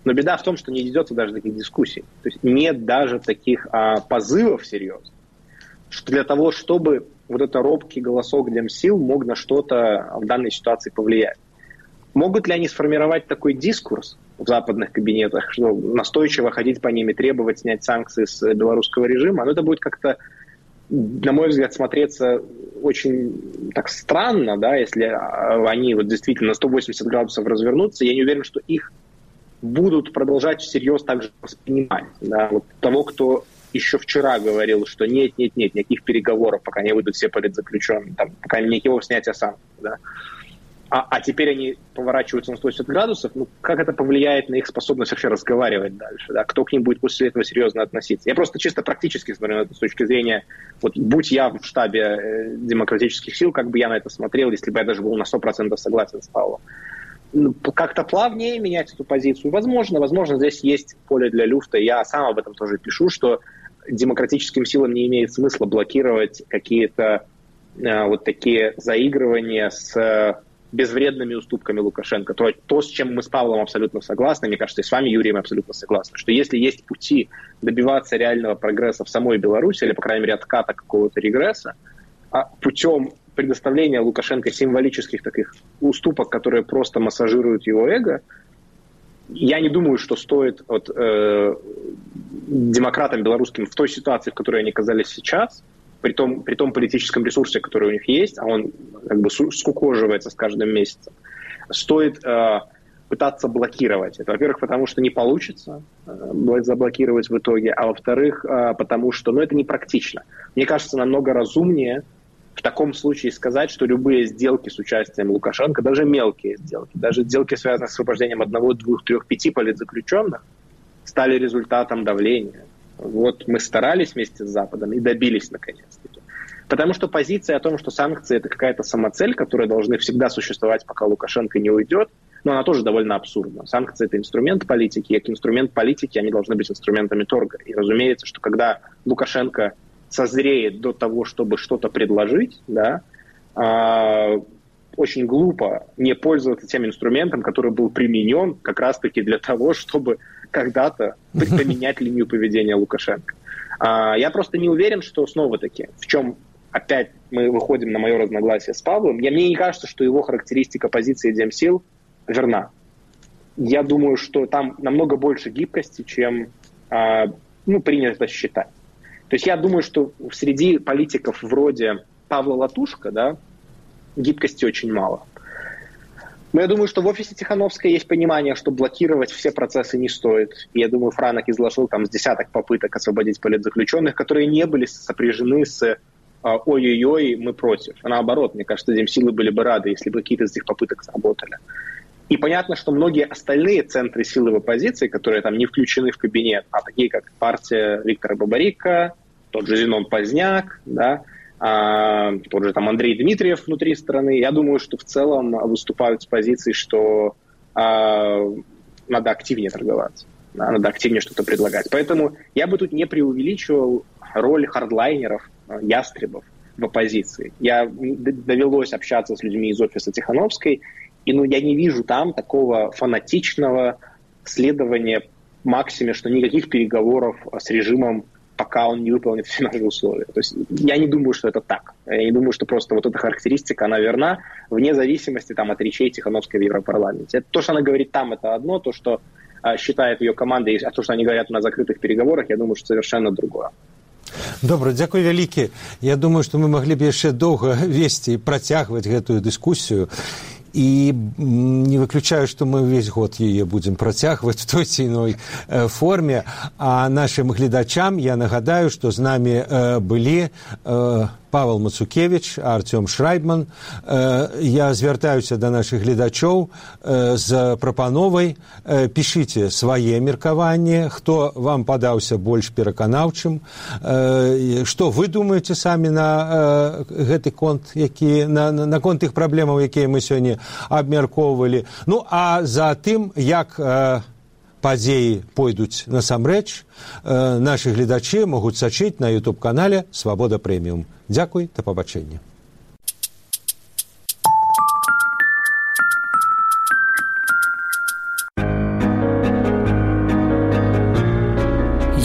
Speaker 3: Но беда в том, что не ведется даже таких дискуссий. То есть нет даже таких позывов серьезных, что для того, чтобы вот этот робкий голосок Демсил мог на что-то в данной ситуации повлиять. Могут ли они сформировать такой дискурс в западных кабинетах, что настойчиво ходить по ним и требовать снять санкции с белорусского режима? Но это будет как-то, на мой взгляд, смотреться очень так странно, да, если они вот действительно на 180 градусов развернутся. Я не уверен, что их будут продолжать всерьез также воспринимать. Да. Вот того, кто еще вчера говорил, что нет, никаких переговоров, пока не выйдут все политзаключенные, там, пока никакого снятия санкций. Да. А теперь они поворачиваются на 180 градусов. Ну, как это повлияет на их способность вообще разговаривать дальше? Да? Кто к ним будет после этого серьезно относиться? Я просто чисто практически смотрю на это с точки зрения, вот будь я в штабе демократических сил, как бы я на это смотрел, если бы я даже был на 100% согласен с Павлом. Ну, как-то плавнее менять эту позицию. Возможно, здесь есть поле для люфта. Я сам об этом тоже пишу, что демократическим силам не имеет смысла блокировать какие-то вот такие заигрывания с безвредными уступками Лукашенко. То, с чем мы с Павлом абсолютно согласны, мне кажется, и с вами, Юрий, мы абсолютно согласны, что если есть пути добиваться реального прогресса в самой Беларуси, или, по крайней мере, отката какого-то регресса, путем предоставления Лукашенко символических таких уступок, которые просто массажируют его эго, я не думаю, что стоит демократам белорусским в той ситуации, в которой они оказались сейчас, при том политическом ресурсе, который у них есть, а он как бы скукоживается с каждым месяцем, стоит пытаться блокировать это. Во-первых, потому что не получится заблокировать в итоге, а во-вторых, потому что это непрактично. Мне кажется, намного разумнее в таком случае сказать, что любые сделки с участием Лукашенко, даже мелкие сделки, даже сделки, связанные с освобождением 1, 2, 3, 5 политзаключенных, стали результатом давления. Вот мы старались вместе с Западом и добились наконец-таки. Потому что позиция о том, что санкции – это какая-то самоцель, которая должны всегда существовать, пока Лукашенко не уйдет, но она тоже довольно абсурдна. Санкции – это инструмент политики, и как инструмент политики они должны быть инструментами торга. И разумеется, что когда Лукашенко созреет до того, чтобы что-то предложить, да, очень глупо не пользоваться тем инструментом, который был применен как раз-таки для того, чтобы когда-то поменять линию поведения Лукашенко. Я просто не уверен, что снова-таки, в чем опять мы выходим на мое разногласие с Павлом, мне не кажется, что его характеристика позиции Демсил верна. Я думаю, что там намного больше гибкости, чем принято считать. То есть я думаю, что среди политиков вроде Павла Латушко, да, гибкости очень мало. Но я думаю, что в офисе Тихановской есть понимание, что блокировать все процессы не стоит. И я думаю, Франок изложил там с десяток попыток освободить политзаключенных, которые не были сопряжены с «ой-ой-ой, мы против». А наоборот, мне кажется, земсилы были бы рады, если бы какие-то из этих попыток сработали. И понятно, что многие остальные центры силы в оппозиции, которые там не включены в кабинет, а такие как партия Виктора Бабарика, тот же Зенон Поздняк, да, тот же там Андрей Дмитриев внутри страны, я думаю, что в целом выступают с позиции, что надо активнее торговаться, да, надо активнее что-то предлагать. Поэтому я бы тут не преувеличивал роль хардлайнеров, ястребов в оппозиции. Довелось общаться с людьми из офиса Тихановской, и я не вижу там такого фанатичного следования максиме, что никаких переговоров с режимом, пока он не выполнит все наши условия. То есть я не думаю, что это так. Я не думаю, что просто вот эта характеристика, она верна, вне зависимости там, от речей Тихановской в Европарламенте. То, что она говорит там, это одно, то, что считает ее команда, а то, что они говорят на закрытых переговорах, я думаю, что совершенно другое.
Speaker 1: Добра, дзякуй вялікі. Я думаю, што мы маглі б яшчэ доўга весці і працягваць гэтую дыскусію. І не выключаю, што мы ўвесь год яе будзем працягваць в той ці іной форме. А нашым гледачам я нагадаю, што з намі былі Павел Мацукевич, Артём Шрайбман. Я звяртаюся да нашых гледачоў з прапановай. Пішыце свае меркаванні, хто вам падаўся больш пераканаўчым, што вы думаеце самі на гэты конт, на конт тых праблемаў, якія мы сёння абмяркоўвалі. Ну, а за тым, як падзеі пойдуць насамрэч, нашы гледачы могуць сачыць на YouTube-канале «Свабода Прэміум». Дзякуй, да пабачэння.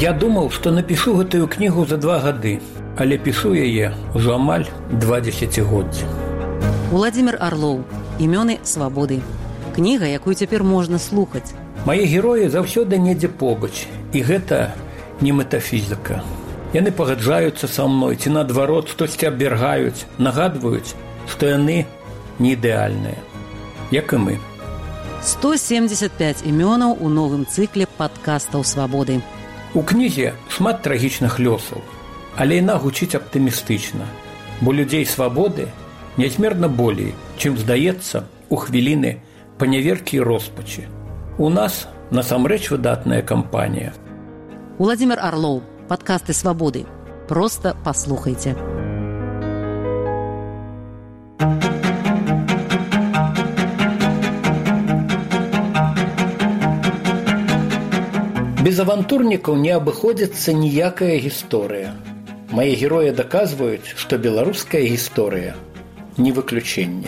Speaker 4: Я думаў, што напішу гэтую кнігу за 2 гады, але пішу яе ўжо амаль 2 дзесяцігоддзі.
Speaker 5: Уладзімір Арлоў. Імёны свабоды. Кніга, якую цяпер можна слухаць.
Speaker 4: Мае героі заўсёды недзе побач, і гэта не метафізіка. Яны пагаджаюцца са мной, ці наадварот штосьці абвяргаюць, нагадваюць, што яны не ідэальныя, як і мы.
Speaker 5: 175 імёнаў у новым цыкле падкастаў свабоды.
Speaker 4: У кнізе шмат трагічных лёсаў, але яна гучыць аптымістычна, бо людзей свабоды нязмерна болей, чым здаецца у хвіліны паняверкі і роспачы. У нас насамрэч выдатная кампанія.
Speaker 5: Уладзімір Арлоў. Падкасты свабоды. Проста паслухайце.
Speaker 4: Без авантурнікаў не абыходзіцца ніякая гісторыя. Мае героі даказваюць, што беларуская гісторыя не выключэнне.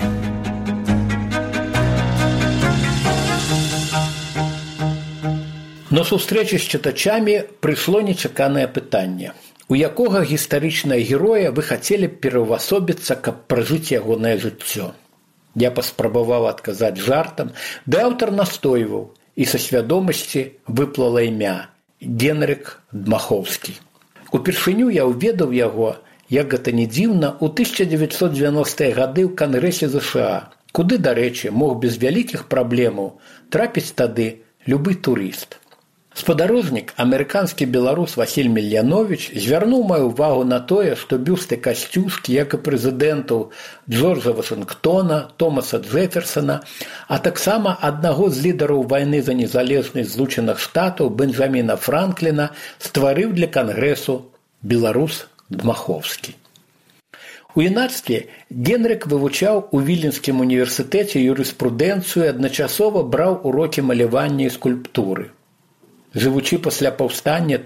Speaker 4: На сустрэчы з чытачамі прыйшло нечаканае пытанне. У якога гістарычнага героя вы хацелі б пераўвасобіцца, каб пражыць ягонае жыццё? Я паспрабаваў адказаць жартам, ды аўтар настойваў, і са свядомасці выплыла імя Генрых Дмахоўскі. Упершыню я ўведаў яго, як гэта не дзіўна, у 1990-е гады ў Кангрэсе ЗША, куды, дарэчы, мог без вялікіх праблемаў трапіць тады любы турыст. Спадарожнік, амерыканскі беларус Васіль Мільяновіч звярнуў маю ўвагу на тое, што бюсты Касцюшкі, як і прэзідэнтаў Джорджа Вашынгтона, Томаса Джэферсона, а таксама аднаго з лідараў вайны за незалежнасць Злучаных Штатаў Бенджаміна Франкліна стварыў для Кангрэсу беларус Дмахоўскі. У юнацтве Генрых вывучаў у Віленскім універсітэце юрыспрудэнцыю і адначасова браў урокі малявання і скульптуры. Жывучы пасля паўстання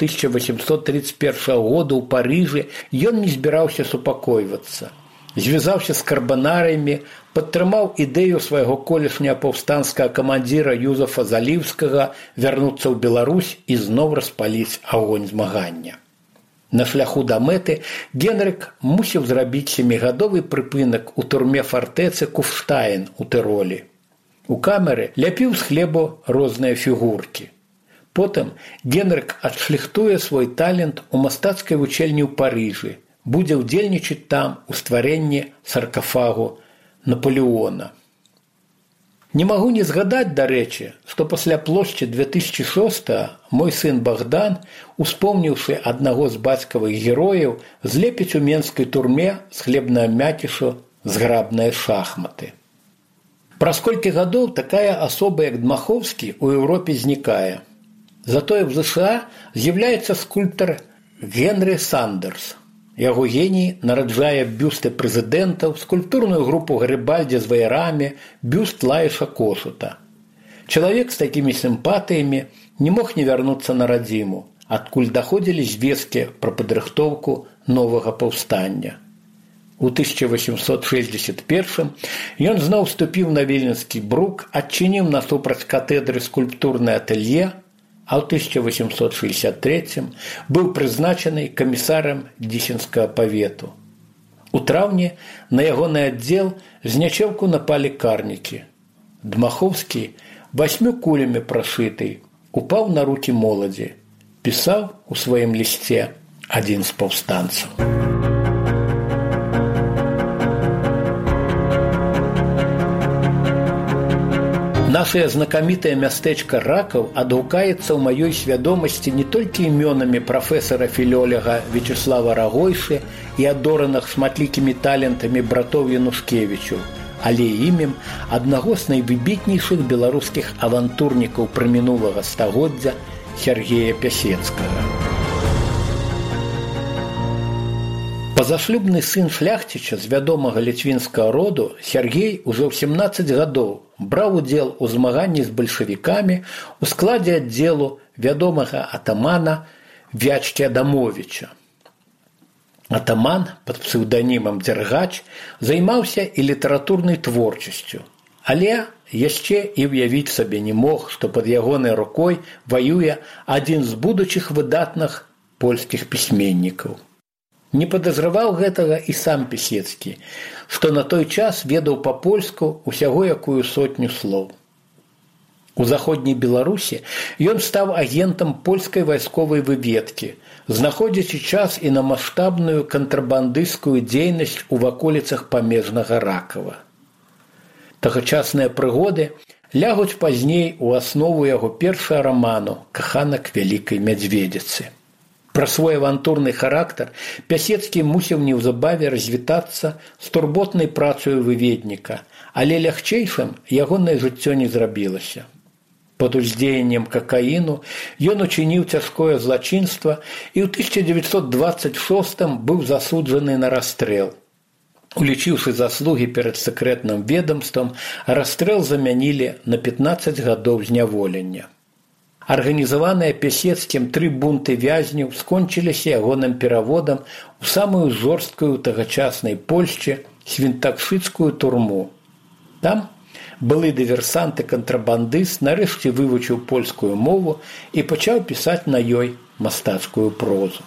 Speaker 4: 1831 года ў Парыжы, ён не збіраўся супакойвацца. Звязаўся з карбанарыямі, падтрымаў ідэю свайго колішняга паўстанскага камандзіра Юзафа Заліўскага вярнуцца ў Беларусь і зноў распаліць агонь змагання. На шляху да мэты Генрых мусіў зрабіць 7-гадовы прыпынак у турме фартэцы Куфштайн у Тыролі. У камеры ляпіў з хлебу розныя фігуркі. Потым Генрых адшліхтуе свой талент у мастацкай вучэльні ў Парыжы, будзе ўдзельнічаць там у стварэнні саркафагу Напалеона. Не магу не згадаць, дарэчы, што пасля плошчы 2006 мой сын Богдан, успомніўшы аднаго з бацькавых герояў, злепіць у менскай турме з хлебнага мякішу зграбныя шахматы. Праз колькі гадоў такая асоба, як Дмахоўскі, у Еўропе знікае. Затое в ЗША з'яўляецца скульптар Генрі Сандерс. Яго геній нараджае бюсты прэзідэнтаў, скульптурную групу Гарыбальдзі з ваярамі, бюст Лаіша Кошута. Чалавек з такімі сімпатыямі не мог не вярнуцца на радзіму, адкуль даходзілі звесткі пра падрыхтоўку новага паўстання. У 1861 ён зноў вступіў на Віленскі брук, адчыніў насупраць катедры скульптурнае атэлье, а ў 1863 быў прызначаны камісарам Дзісенскага павету. У траўні на ягоны аддзел з нячэўку напалі карнікі. Дмахоўскі, 8 кулямі прашыты, упаў на рукі моладзі, пісаў у сваім лісце адзін з паўстанцаў. Нашае знакамітае мястэчка Ракаў адгукаецца ў маёй свядомасці не толькі імёнамі прафесара-філёлага Вячеслава Рагойшы і адораных шматлікімі талентамі братоў Янушкевічаў, але і імем аднаго з найвыбітнейшых беларускіх авантурнікаў прамінулага стагоддзя Сергея Пясецкага. Пазашлюбны сын шляхціча з вядомага ліцвінскага роду, Сергей ужо ў 17 гадоў браў удзел у змаганні з бальшавікамі у складзе аддзелу вядомага атамана Вячкі Адамовіча. Атаман пад псеўданімам Дзяргач займаўся і літаратурнай творчасцю, Але яшчэ і ўявіць сабе не мог, што пад ягонай рукой ваюе адзін з будучых выдатных польскіх пісьменнікаў. Не падазраваў гэтага і сам Пісецкі, што на той час ведаў па-польску ўсяго якую сотню слоў. У заходняй Беларусі ён стаў агентам польскай вайсковай выведкі, знаходзячы час і на маштабную кантрабандысцкую дзейнасць у ваколіцах памежнага Ракава. Тагачасныя прыгоды лягуць пазней у аснову яго першага раману «Каханак вялікай мядзведзіцы». Пра свой авантурны характар Пясецкі мусіў неўзабаве развітацца з турботнай працаю выведніка, але лягчэйшым ягонае жыццё не зрабілася. Пад уздзеяннем какаіну ён учыніў цяжкое злачынства і ў 1926 быў засуджаны на расстрэл. Улічыўшы заслугі перад сакрэтным ведомствам, расстрэл замянілі на 15 гадоў зняволення. Арганізаваныя Пясецкім 3 бунты вязняў скончыліся ягоным пераводам у самую жорсткую тагачаснай Польшчы свінтакшыцкую турму. Там былы дыверсант і кантрабандыст нарэшце вывучыў польскую мову і пачаў пісаць на ёй мастацкую прозу.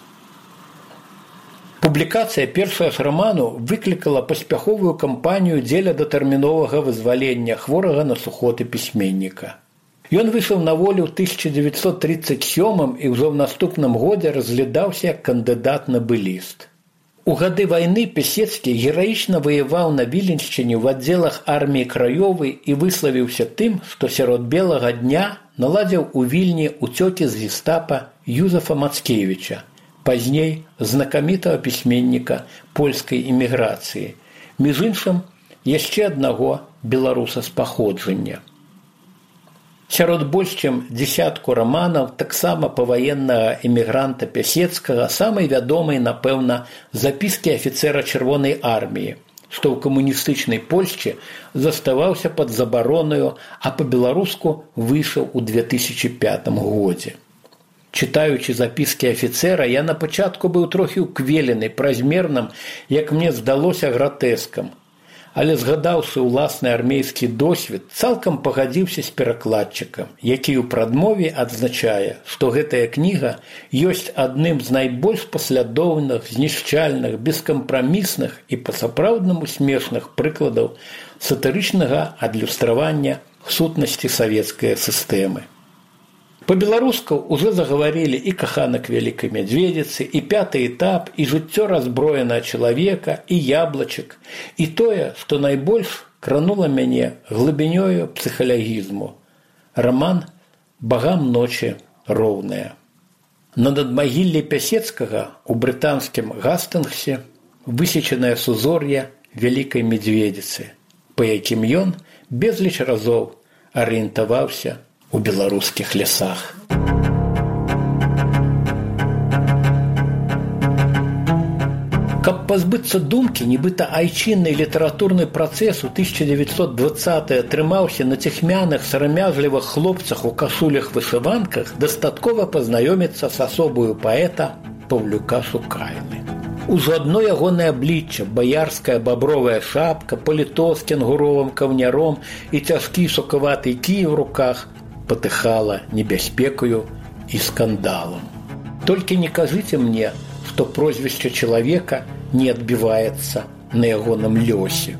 Speaker 4: Публікацыя першага ж раману выклікала паспяховую кампанію дзеля датэрміновага вызвалення хворага на сухоты пісьменніка. Ён выйшаў на волю ў 1937 і ўжо ў наступным годзе разглядаўся як кандыдат на быліст. У гады вайны Пісецкі гераічна ваяваў на Віленшчыне ў аддзелах арміі Краёвай і выславіўся тым, што сярод белага дня наладзіў у Вільні уцёкі з гестапа Юзефа Мацкевіча, пазней знакамітага пісьменніка польскай эміграцыі, між іншым яшчэ аднаго беларуса з паходжання. Сярод больш чым 10 раманаў таксама паваеннага эмігранта Пясецкага самай вядомай, напэўна, запіскі афіцэра Чырвонай арміі, што ў камуністычнай Польшчы заставаўся пад забаронаю, а па-беларуску выйшаў у 2005 годзе. Чытаючы запіскі афіцэра, я на пачатку быў трохі ўквелены празмерным, як мне здалося, гратэскам. Але згадаўшы ўласны армейскі досвед, цалкам пагадзіўся з перакладчыкам, які ў прадмове адзначае, што гэтая кніга ёсць адным з найбольш паслядоўных, знішчальных, бескампрамісных і па-сапраўднаму смешных прыкладаў сатырычнага адлюстравання сутнасці савецкай сістэмы. Па-беларуску ўжо загаварылі і «Каханак вялікай мядзведзіцы», і «Пяты этап», і «Жыццё разброенага чалавека», і «Яблачак», і тое, што найбольш кранула мяне глыбінёю псіхалагізму. Раман «Багам ночы роўная». На надмагіллі Пясецкага ў брытанскім Гастынгсе высечанае сузор'е вялікай мядзведзіцы, па якім ён безліч разоў арыентаваўся у беларускіх лясах. Каб пазбыцца думкі, нібыта айчынны літаратурны працэс у 1920-е трымаўся на цехмяных, сарамяжлівых хлопцах у кашулях-вышыванках, дастаткова пазнаёміцца з асобаю паэта Паўлюка Шукайлы. Ужо адно ягонае аблічча, баярская бабровая шапка, паліто з кенгуровым каўняром і цяжкі шукаваты кій у руках патыхала небяспекаю і скандалам. Толькі не кажыце мне, што прозвішча чалавека не адбіваецца на ягоным лёсе.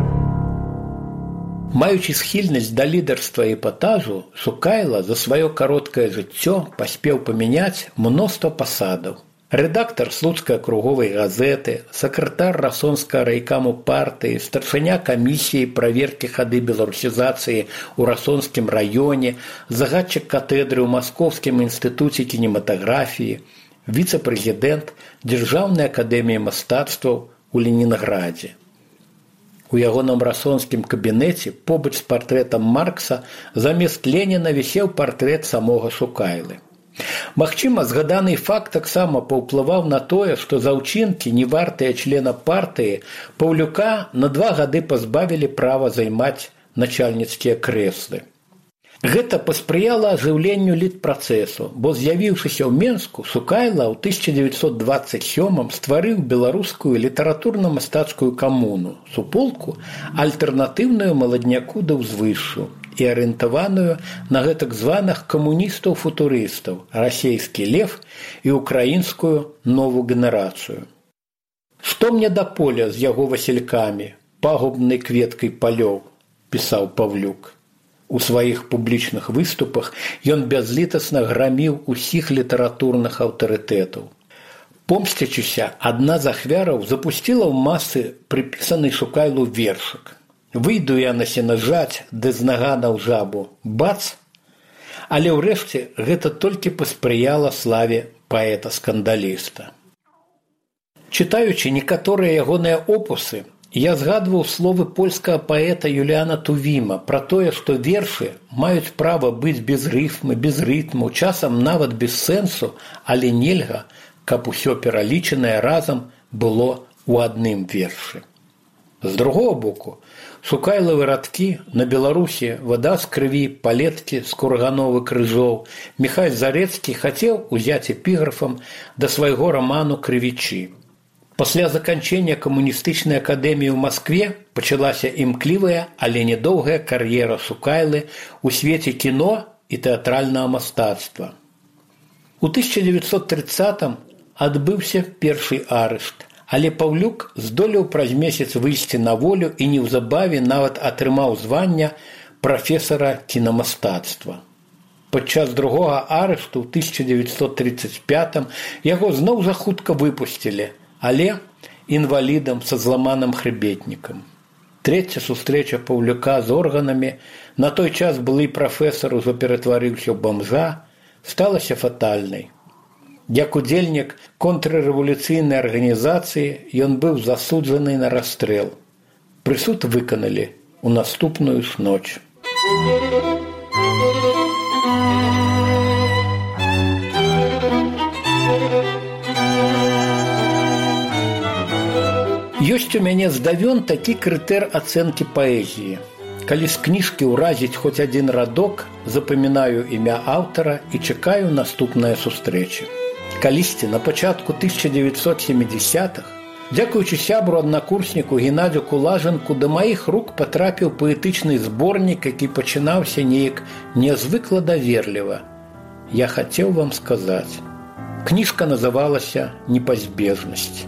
Speaker 4: Маючы схільнасць да лідарства і эпатажу, Шукайла за сваё кароткае жыццё паспеў памяняць мноства пасадаў. Рэдактар слуцкай акруговай газеты, сакратар расонскага райкаму партыі, старшыня камісіі праверкі хады беларусізацыі ў расонскім раёне, загадчык катедры ў Маскоўскім інстытуце кінематаграфіі, віцэ-прэзідэнт Дзяржаўнай акадэміі мастацтваў у Ленінградзе. У ягоным расонскім кабінеце побач з партрэтам Маркса замест Леніна вісеў партрэт самога Шукайлы. Магчыма, згаданы факт таксама паўплываў на тое, што за ўчынкі, не вартыя члена партыі, Паўлюка на 2 гады пазбавілі права займаць начальніцкія крэслы. Гэта паспрыяла ажыўленню літпрацэсу, бо з'явіўшыся ў Менску, Сукайла ў 1927 стварыў беларускую літаратурна-мастацкую камуну, суполку, альтэрнатыўную маладняку да ўзвышшу і арыентаваную на гэтак званых камуністаў-футурыстаў, расейскі лев і украінскую новую генерацыю. «Што мне да поля з яго васількамі, пагубнай кветкай палёў», пісаў Павлюк. У сваіх публічных выступах ён бязлітасна граміў усіх літаратурных аўтарытэтаў. Помсцячыся, адна з ахвяраў запусціла ў масы прыпісаны Сукайлу вершык. «Выйду я на сенажаць, ды з нагана ў жабу, бац!» Але ўрэшце гэта толькі паспрыяла славе паэта-скандаліста. Чытаючы некаторыя ягоныя опусы, я згадваў словы польскага паэта Юліана Тувіма пра тое, што вершы маюць права быць без рыфмы, без рытму, часам нават без сэнсу, але нельга, каб усё пералічанае разам было ў адным вершы. З другого боку, Сукайлавы радкі «На Беларусі вада з крыві, палеткі з кургановы крыжоў» Міхай Зарэцкі хацеў узяць эпіграфам да свайго раману «Крывічы». Пасля заканчэння камуністычнай акадэміі ў Маскве пачалася імклівая, але нядоўгая кар'ера Сукайлы ў свеце кіно і тэатральнага мастацтва. У 1930-м адбыўся першы арышт, але Паўлюк здолеў праз месяц выйсці на волю і неўзабаве нават атрымаў звання прафесара кінамастацтва. Падчас другога арышту ў 1935-м яго зноў жа хутка выпусцілі, але інвалідам са зламаным хребетнікам. Трэця сустрэча Паўлюка з органамі, на той час былы прафесар ужо ператварыўся ў бамжа, сталася фатальнай. Як удзельнік контррэвалюцыйнай арганізацыі ён быў засуджаны на расстрэл. Прысуд выканалі ў наступную ж ноч. Ёсць у мяне здавён такі крытэр ацэнкі паэзіі. Калі з кніжкі ўразіць хоць адзін радок, запамінаю імя аўтара і чакаю наступнай сустрэчы. Калісьці на пачатку 1970-х, дзякуючы сябру-аднакурсніку Геннадзю Кулажанку, да маіх рук патрапіў паэтычны зборнік, які пачынаўся неяк нязвыкла даверліва. Я хацеў вам сказаць. Кніжка называлася «Непазбежнасць».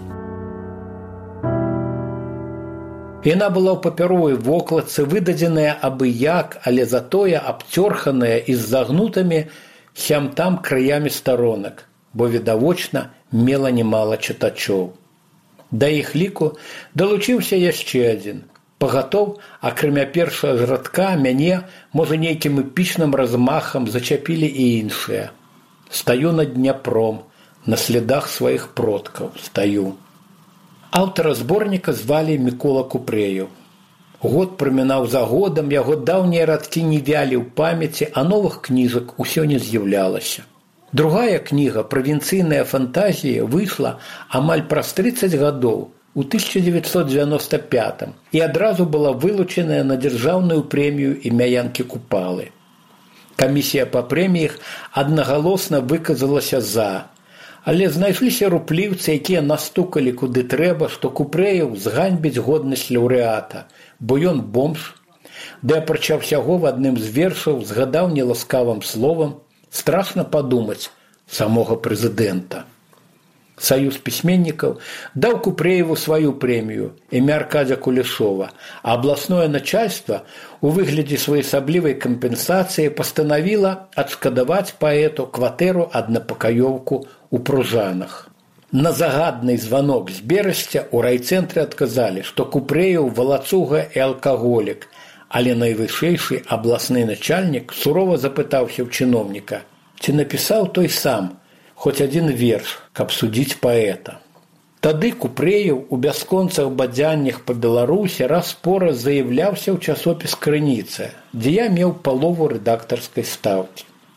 Speaker 4: Яна была ў папяровай вокладцы, выдадзеная абы-як, але затое абцёрханая і з загнутымі сям-там краямі старонак, бо, відавочна, мела немала чытачоў. Да іх ліку далучыўся яшчэ адзін. Пагатоў, акрамя першага ж радка, мяне, можа, нейкім эпічным размахам зачапілі і іншыя. Стаю над Дняпром, на слядах сваіх продкаў стаю. Аўтара зборніка звалі Мікола Купрэеў. Год прамінаў за годам, яго даўнія радкі не вялі ў памяці, а новых кніжак усё не з'яўлялася. Другая кніга «Правінцыйная фантазія» выйшла амаль праз 30 гадоў, у 1995 і адразу была вылучаная на дзяржаўную прэмію імя Янкі Купалы. Камісія па прэміях аднагалосна выказалася «за», але знайшліся рупліўцы, якія настукалі куды трэба, што Купрэеў зганьбіць годнасць лаўрэата, бо ён бомж, ды апрача ўсяго в адным з вершаў згадаў неласкавым словам «страшна падумаць» самога прэзідэнта. Саюз пісьменнікаў даў Купрэеву сваю прэмію, імя Аркадзя Кулешова, а абласное начальство у выглядзе своеасаблівай кампенсацыі пастанавіла адшкадаваць паэту кватэру аднапакаёўку у Пружанах. На загадны званок з Берасця ў райцэнтры адказалі, што Купрэеў валацуга і алкаголік, але найвышэйшы абласны начальнік сурова запытаўся ў чыноўніка, ці напісаў той сам хоць адзін верш, каб судзіць паэта. Тады Купрэеў у бясконцах бадзяннях па Беларусі раз-пораз заяўляўся ў часопіс «Крыніца», дзе я меў палову рэдактарскай стаўкі.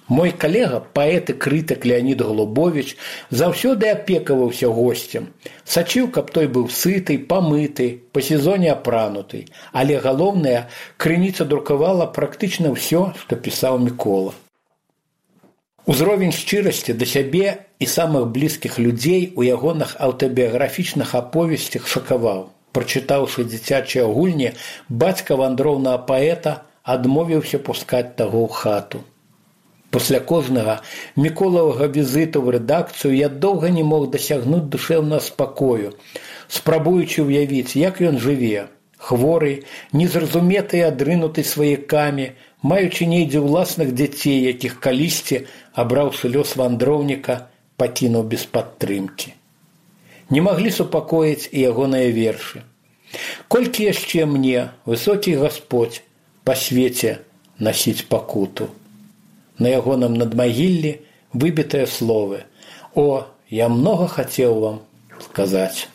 Speaker 4: Мой калега, паэт і крытык Леонід Голубович, заўсёды апекаваўся госцем. Сачыў, каб той быў сыты, памыты, па сезоне апрануты. Але галоўнае, крыніца друкавала практычна ўсё, што пісаў Мікола. Узровень шчырасці да сябе і самых блізкіх людзей у ягоных аўтабіяграфічных аповесцях шакаваў. Прачытаўшы дзіцячыя гульні, бацька вандроўнага паэта адмовіўся пускаць таго ў хату. Пасля кожнага Міколавага візіту ў рэдакцыю я доўга не мог дасягнуць душэўнага спакою, спрабуючы ўявіць, як ён жыве, хворы, незразуметы і адрынуты сваякамі, маючы недзе ўласных дзяцей, якіх калісьці, абраўшы лёс вандроўніка, пакінуў без падтрымкі. Не маглі супакоіць і ягоныя вершы. Колькі яшчэ мне, высокі Гасподзь, па свеце насіць пакуту. На ягоным надмагіллі выбітыя словы. О, я многа хацеў вам сказаць.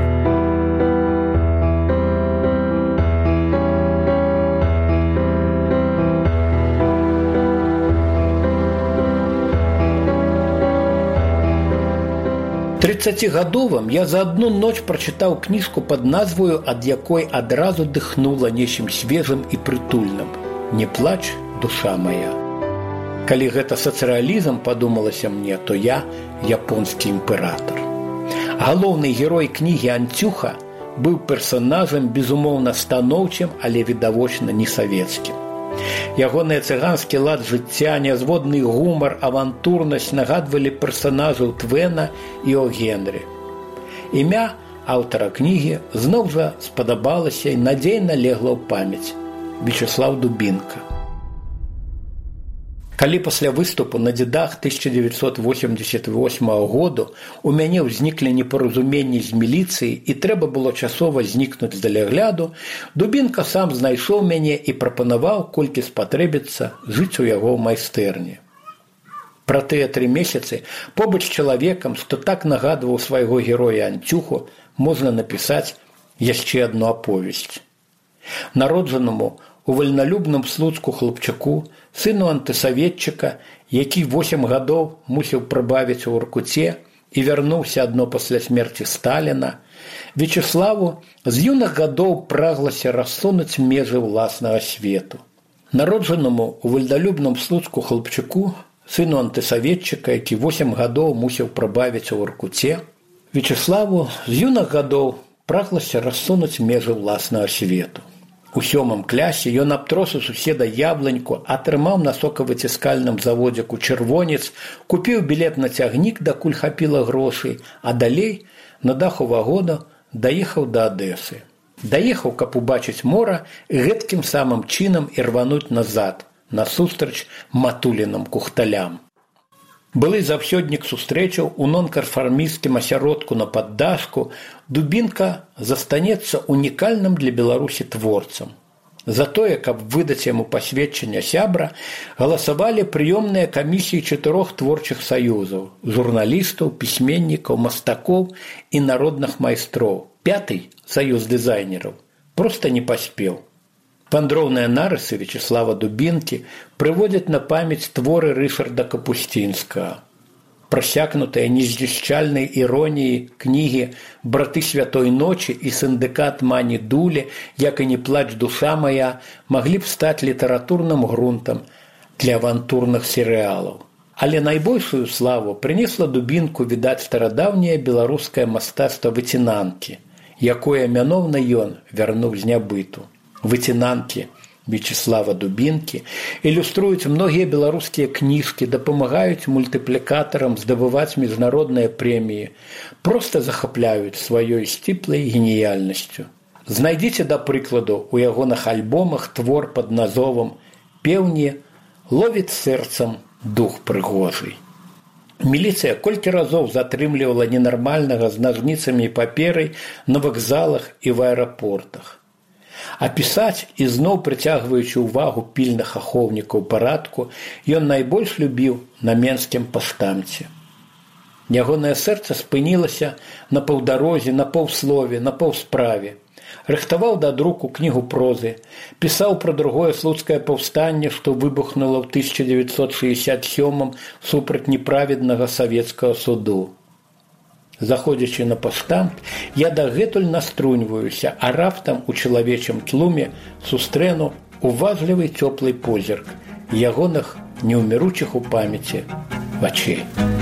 Speaker 4: Тридцацігадовым я за одну ноч прачытаў кніжку пад назваю, ад якой адразу дыхнула нечым свежым і прытульным. «Не плач, душа моя». Калі гэта сацыялізм, падумалася мне, то я японскі імператар. Галоўны герой кнігі Анцюха быў персанажам, безумоўна, станоўчым, але відавочна не савецкім. Ягоны цыганскі лад жыцця, нязводны гумар, авантурнасць нагадвалі персанажаў Твена і О. Генрі. Імя аўтара кнігі зноў жа спадабалася і надзейна легла ў памяць. Вячеслав Дубінка. Калі пасля выступу на дзедах 1988 году у мяне ўзніклі непаразуменні з міліцыяй і трэба было часова знікнуць з далягляду, Дубінка сам знайшоў мяне і прапанаваў, колькі спатрэбіцца, жыць у яго ў майстэрні. Пра тыя 3 месяцы побач з чалавекам, што так нагадваў свайго героя Анцюху, можна напісаць яшчэ адну аповесць. Народжанаму у вольналюбным Слуцку хлопчаку, сыну антысаветчыка, які 8 гадоў мусіў прыбавіць у Воркуце і вярнуўся адно пасля смерці Сталіна, Вячеславу з юных гадоў праглася рассунуць межы ўласнага свету. Народжанаму у вольналюбным Слуцку хлопчаку, сыну антысаветчыка, які 8 гадоў мусіў прыбавіць у Воркуце, Вячеславу з юных гадоў праглася рассунуць межы ўласнага свету. У 7 класе ён абтрос у суседа яблыньку, атрымаў на сокавыціскальным заводзіку чырвонец, купіў білет на цягнік, дакуль хапіла грошай, а далей на даху вагона даехаў да Адэсы. Даехаў, каб убачыць мора, і гэткім самым чынам і рвануць назад, насустрач матуліным кухталям. Былы заўсёднік сустрэчаў у нонканфармісцкім асяродку на Паддашку, Дубінка застанецца унікальным для Беларусі творцам. За тое, каб выдаць яму пасведчанне сябра, галасавалі прыёмныя камісіі 4 творчых саюзаў – журналістаў, пісьменнікаў, мастакоў і народных майстроў. 5-й – саюз дызайнераў – проста не паспеў. Вандроўныя нарысы Вячеслава Дубінкі прыводзяць на памяць творы Рышарда Капусцінскага. Прасякнутыя незнішчальнай іроніяй кнігі «Браты святой ночі» і «Сіндыкат Мані Дулі», як і «Не плач, душа моя», маглі б стаць літаратурным грунтам для авантурных серыялаў. Але найбольшую славу прынесла Дубінку, відаць, старадаўняе беларускае мастацтва выцінанкі, якое мяноўна ён вярнуў з нябыту. Выцінанкі Вячеслава Дубінкі ілюструюць многія беларускія кніжкі, дапамагаюць мультыплікатарам здабываць міжнародныя прэміі, проста захапляюць сваёй сціплай геніяльнасцю. Знайдзіце, да прыкладу, у ягоных альбомах твор пад назовам «Пеўні ловіць сэрцам дух прыгожый». Міліцыя колькі разоў затрымлівала ненармальнага з нажніцамі і паперай на вакзалах і в аэрапортах. А пісаць, ізноў прыцягваючы ўвагу пільных ахоўнікаў парадку, ён найбольш любіў на менскім паштамце. Ягонае сэрца спынілася на паўдарозе, на паўслове, на паўсправе. Рыхтаваў да друку кнігу прозы, пісаў пра другое слуцкае паўстанне, што выбухнула ў 1967 супраць неправеднага савецкага суду. Заходзячы на паштамт, я дагэтуль наструньваюся, а раптам у чалавечым тлуме сустрэну уважлівы цёплы позірк ягоных неўміручых у памяці вачэй.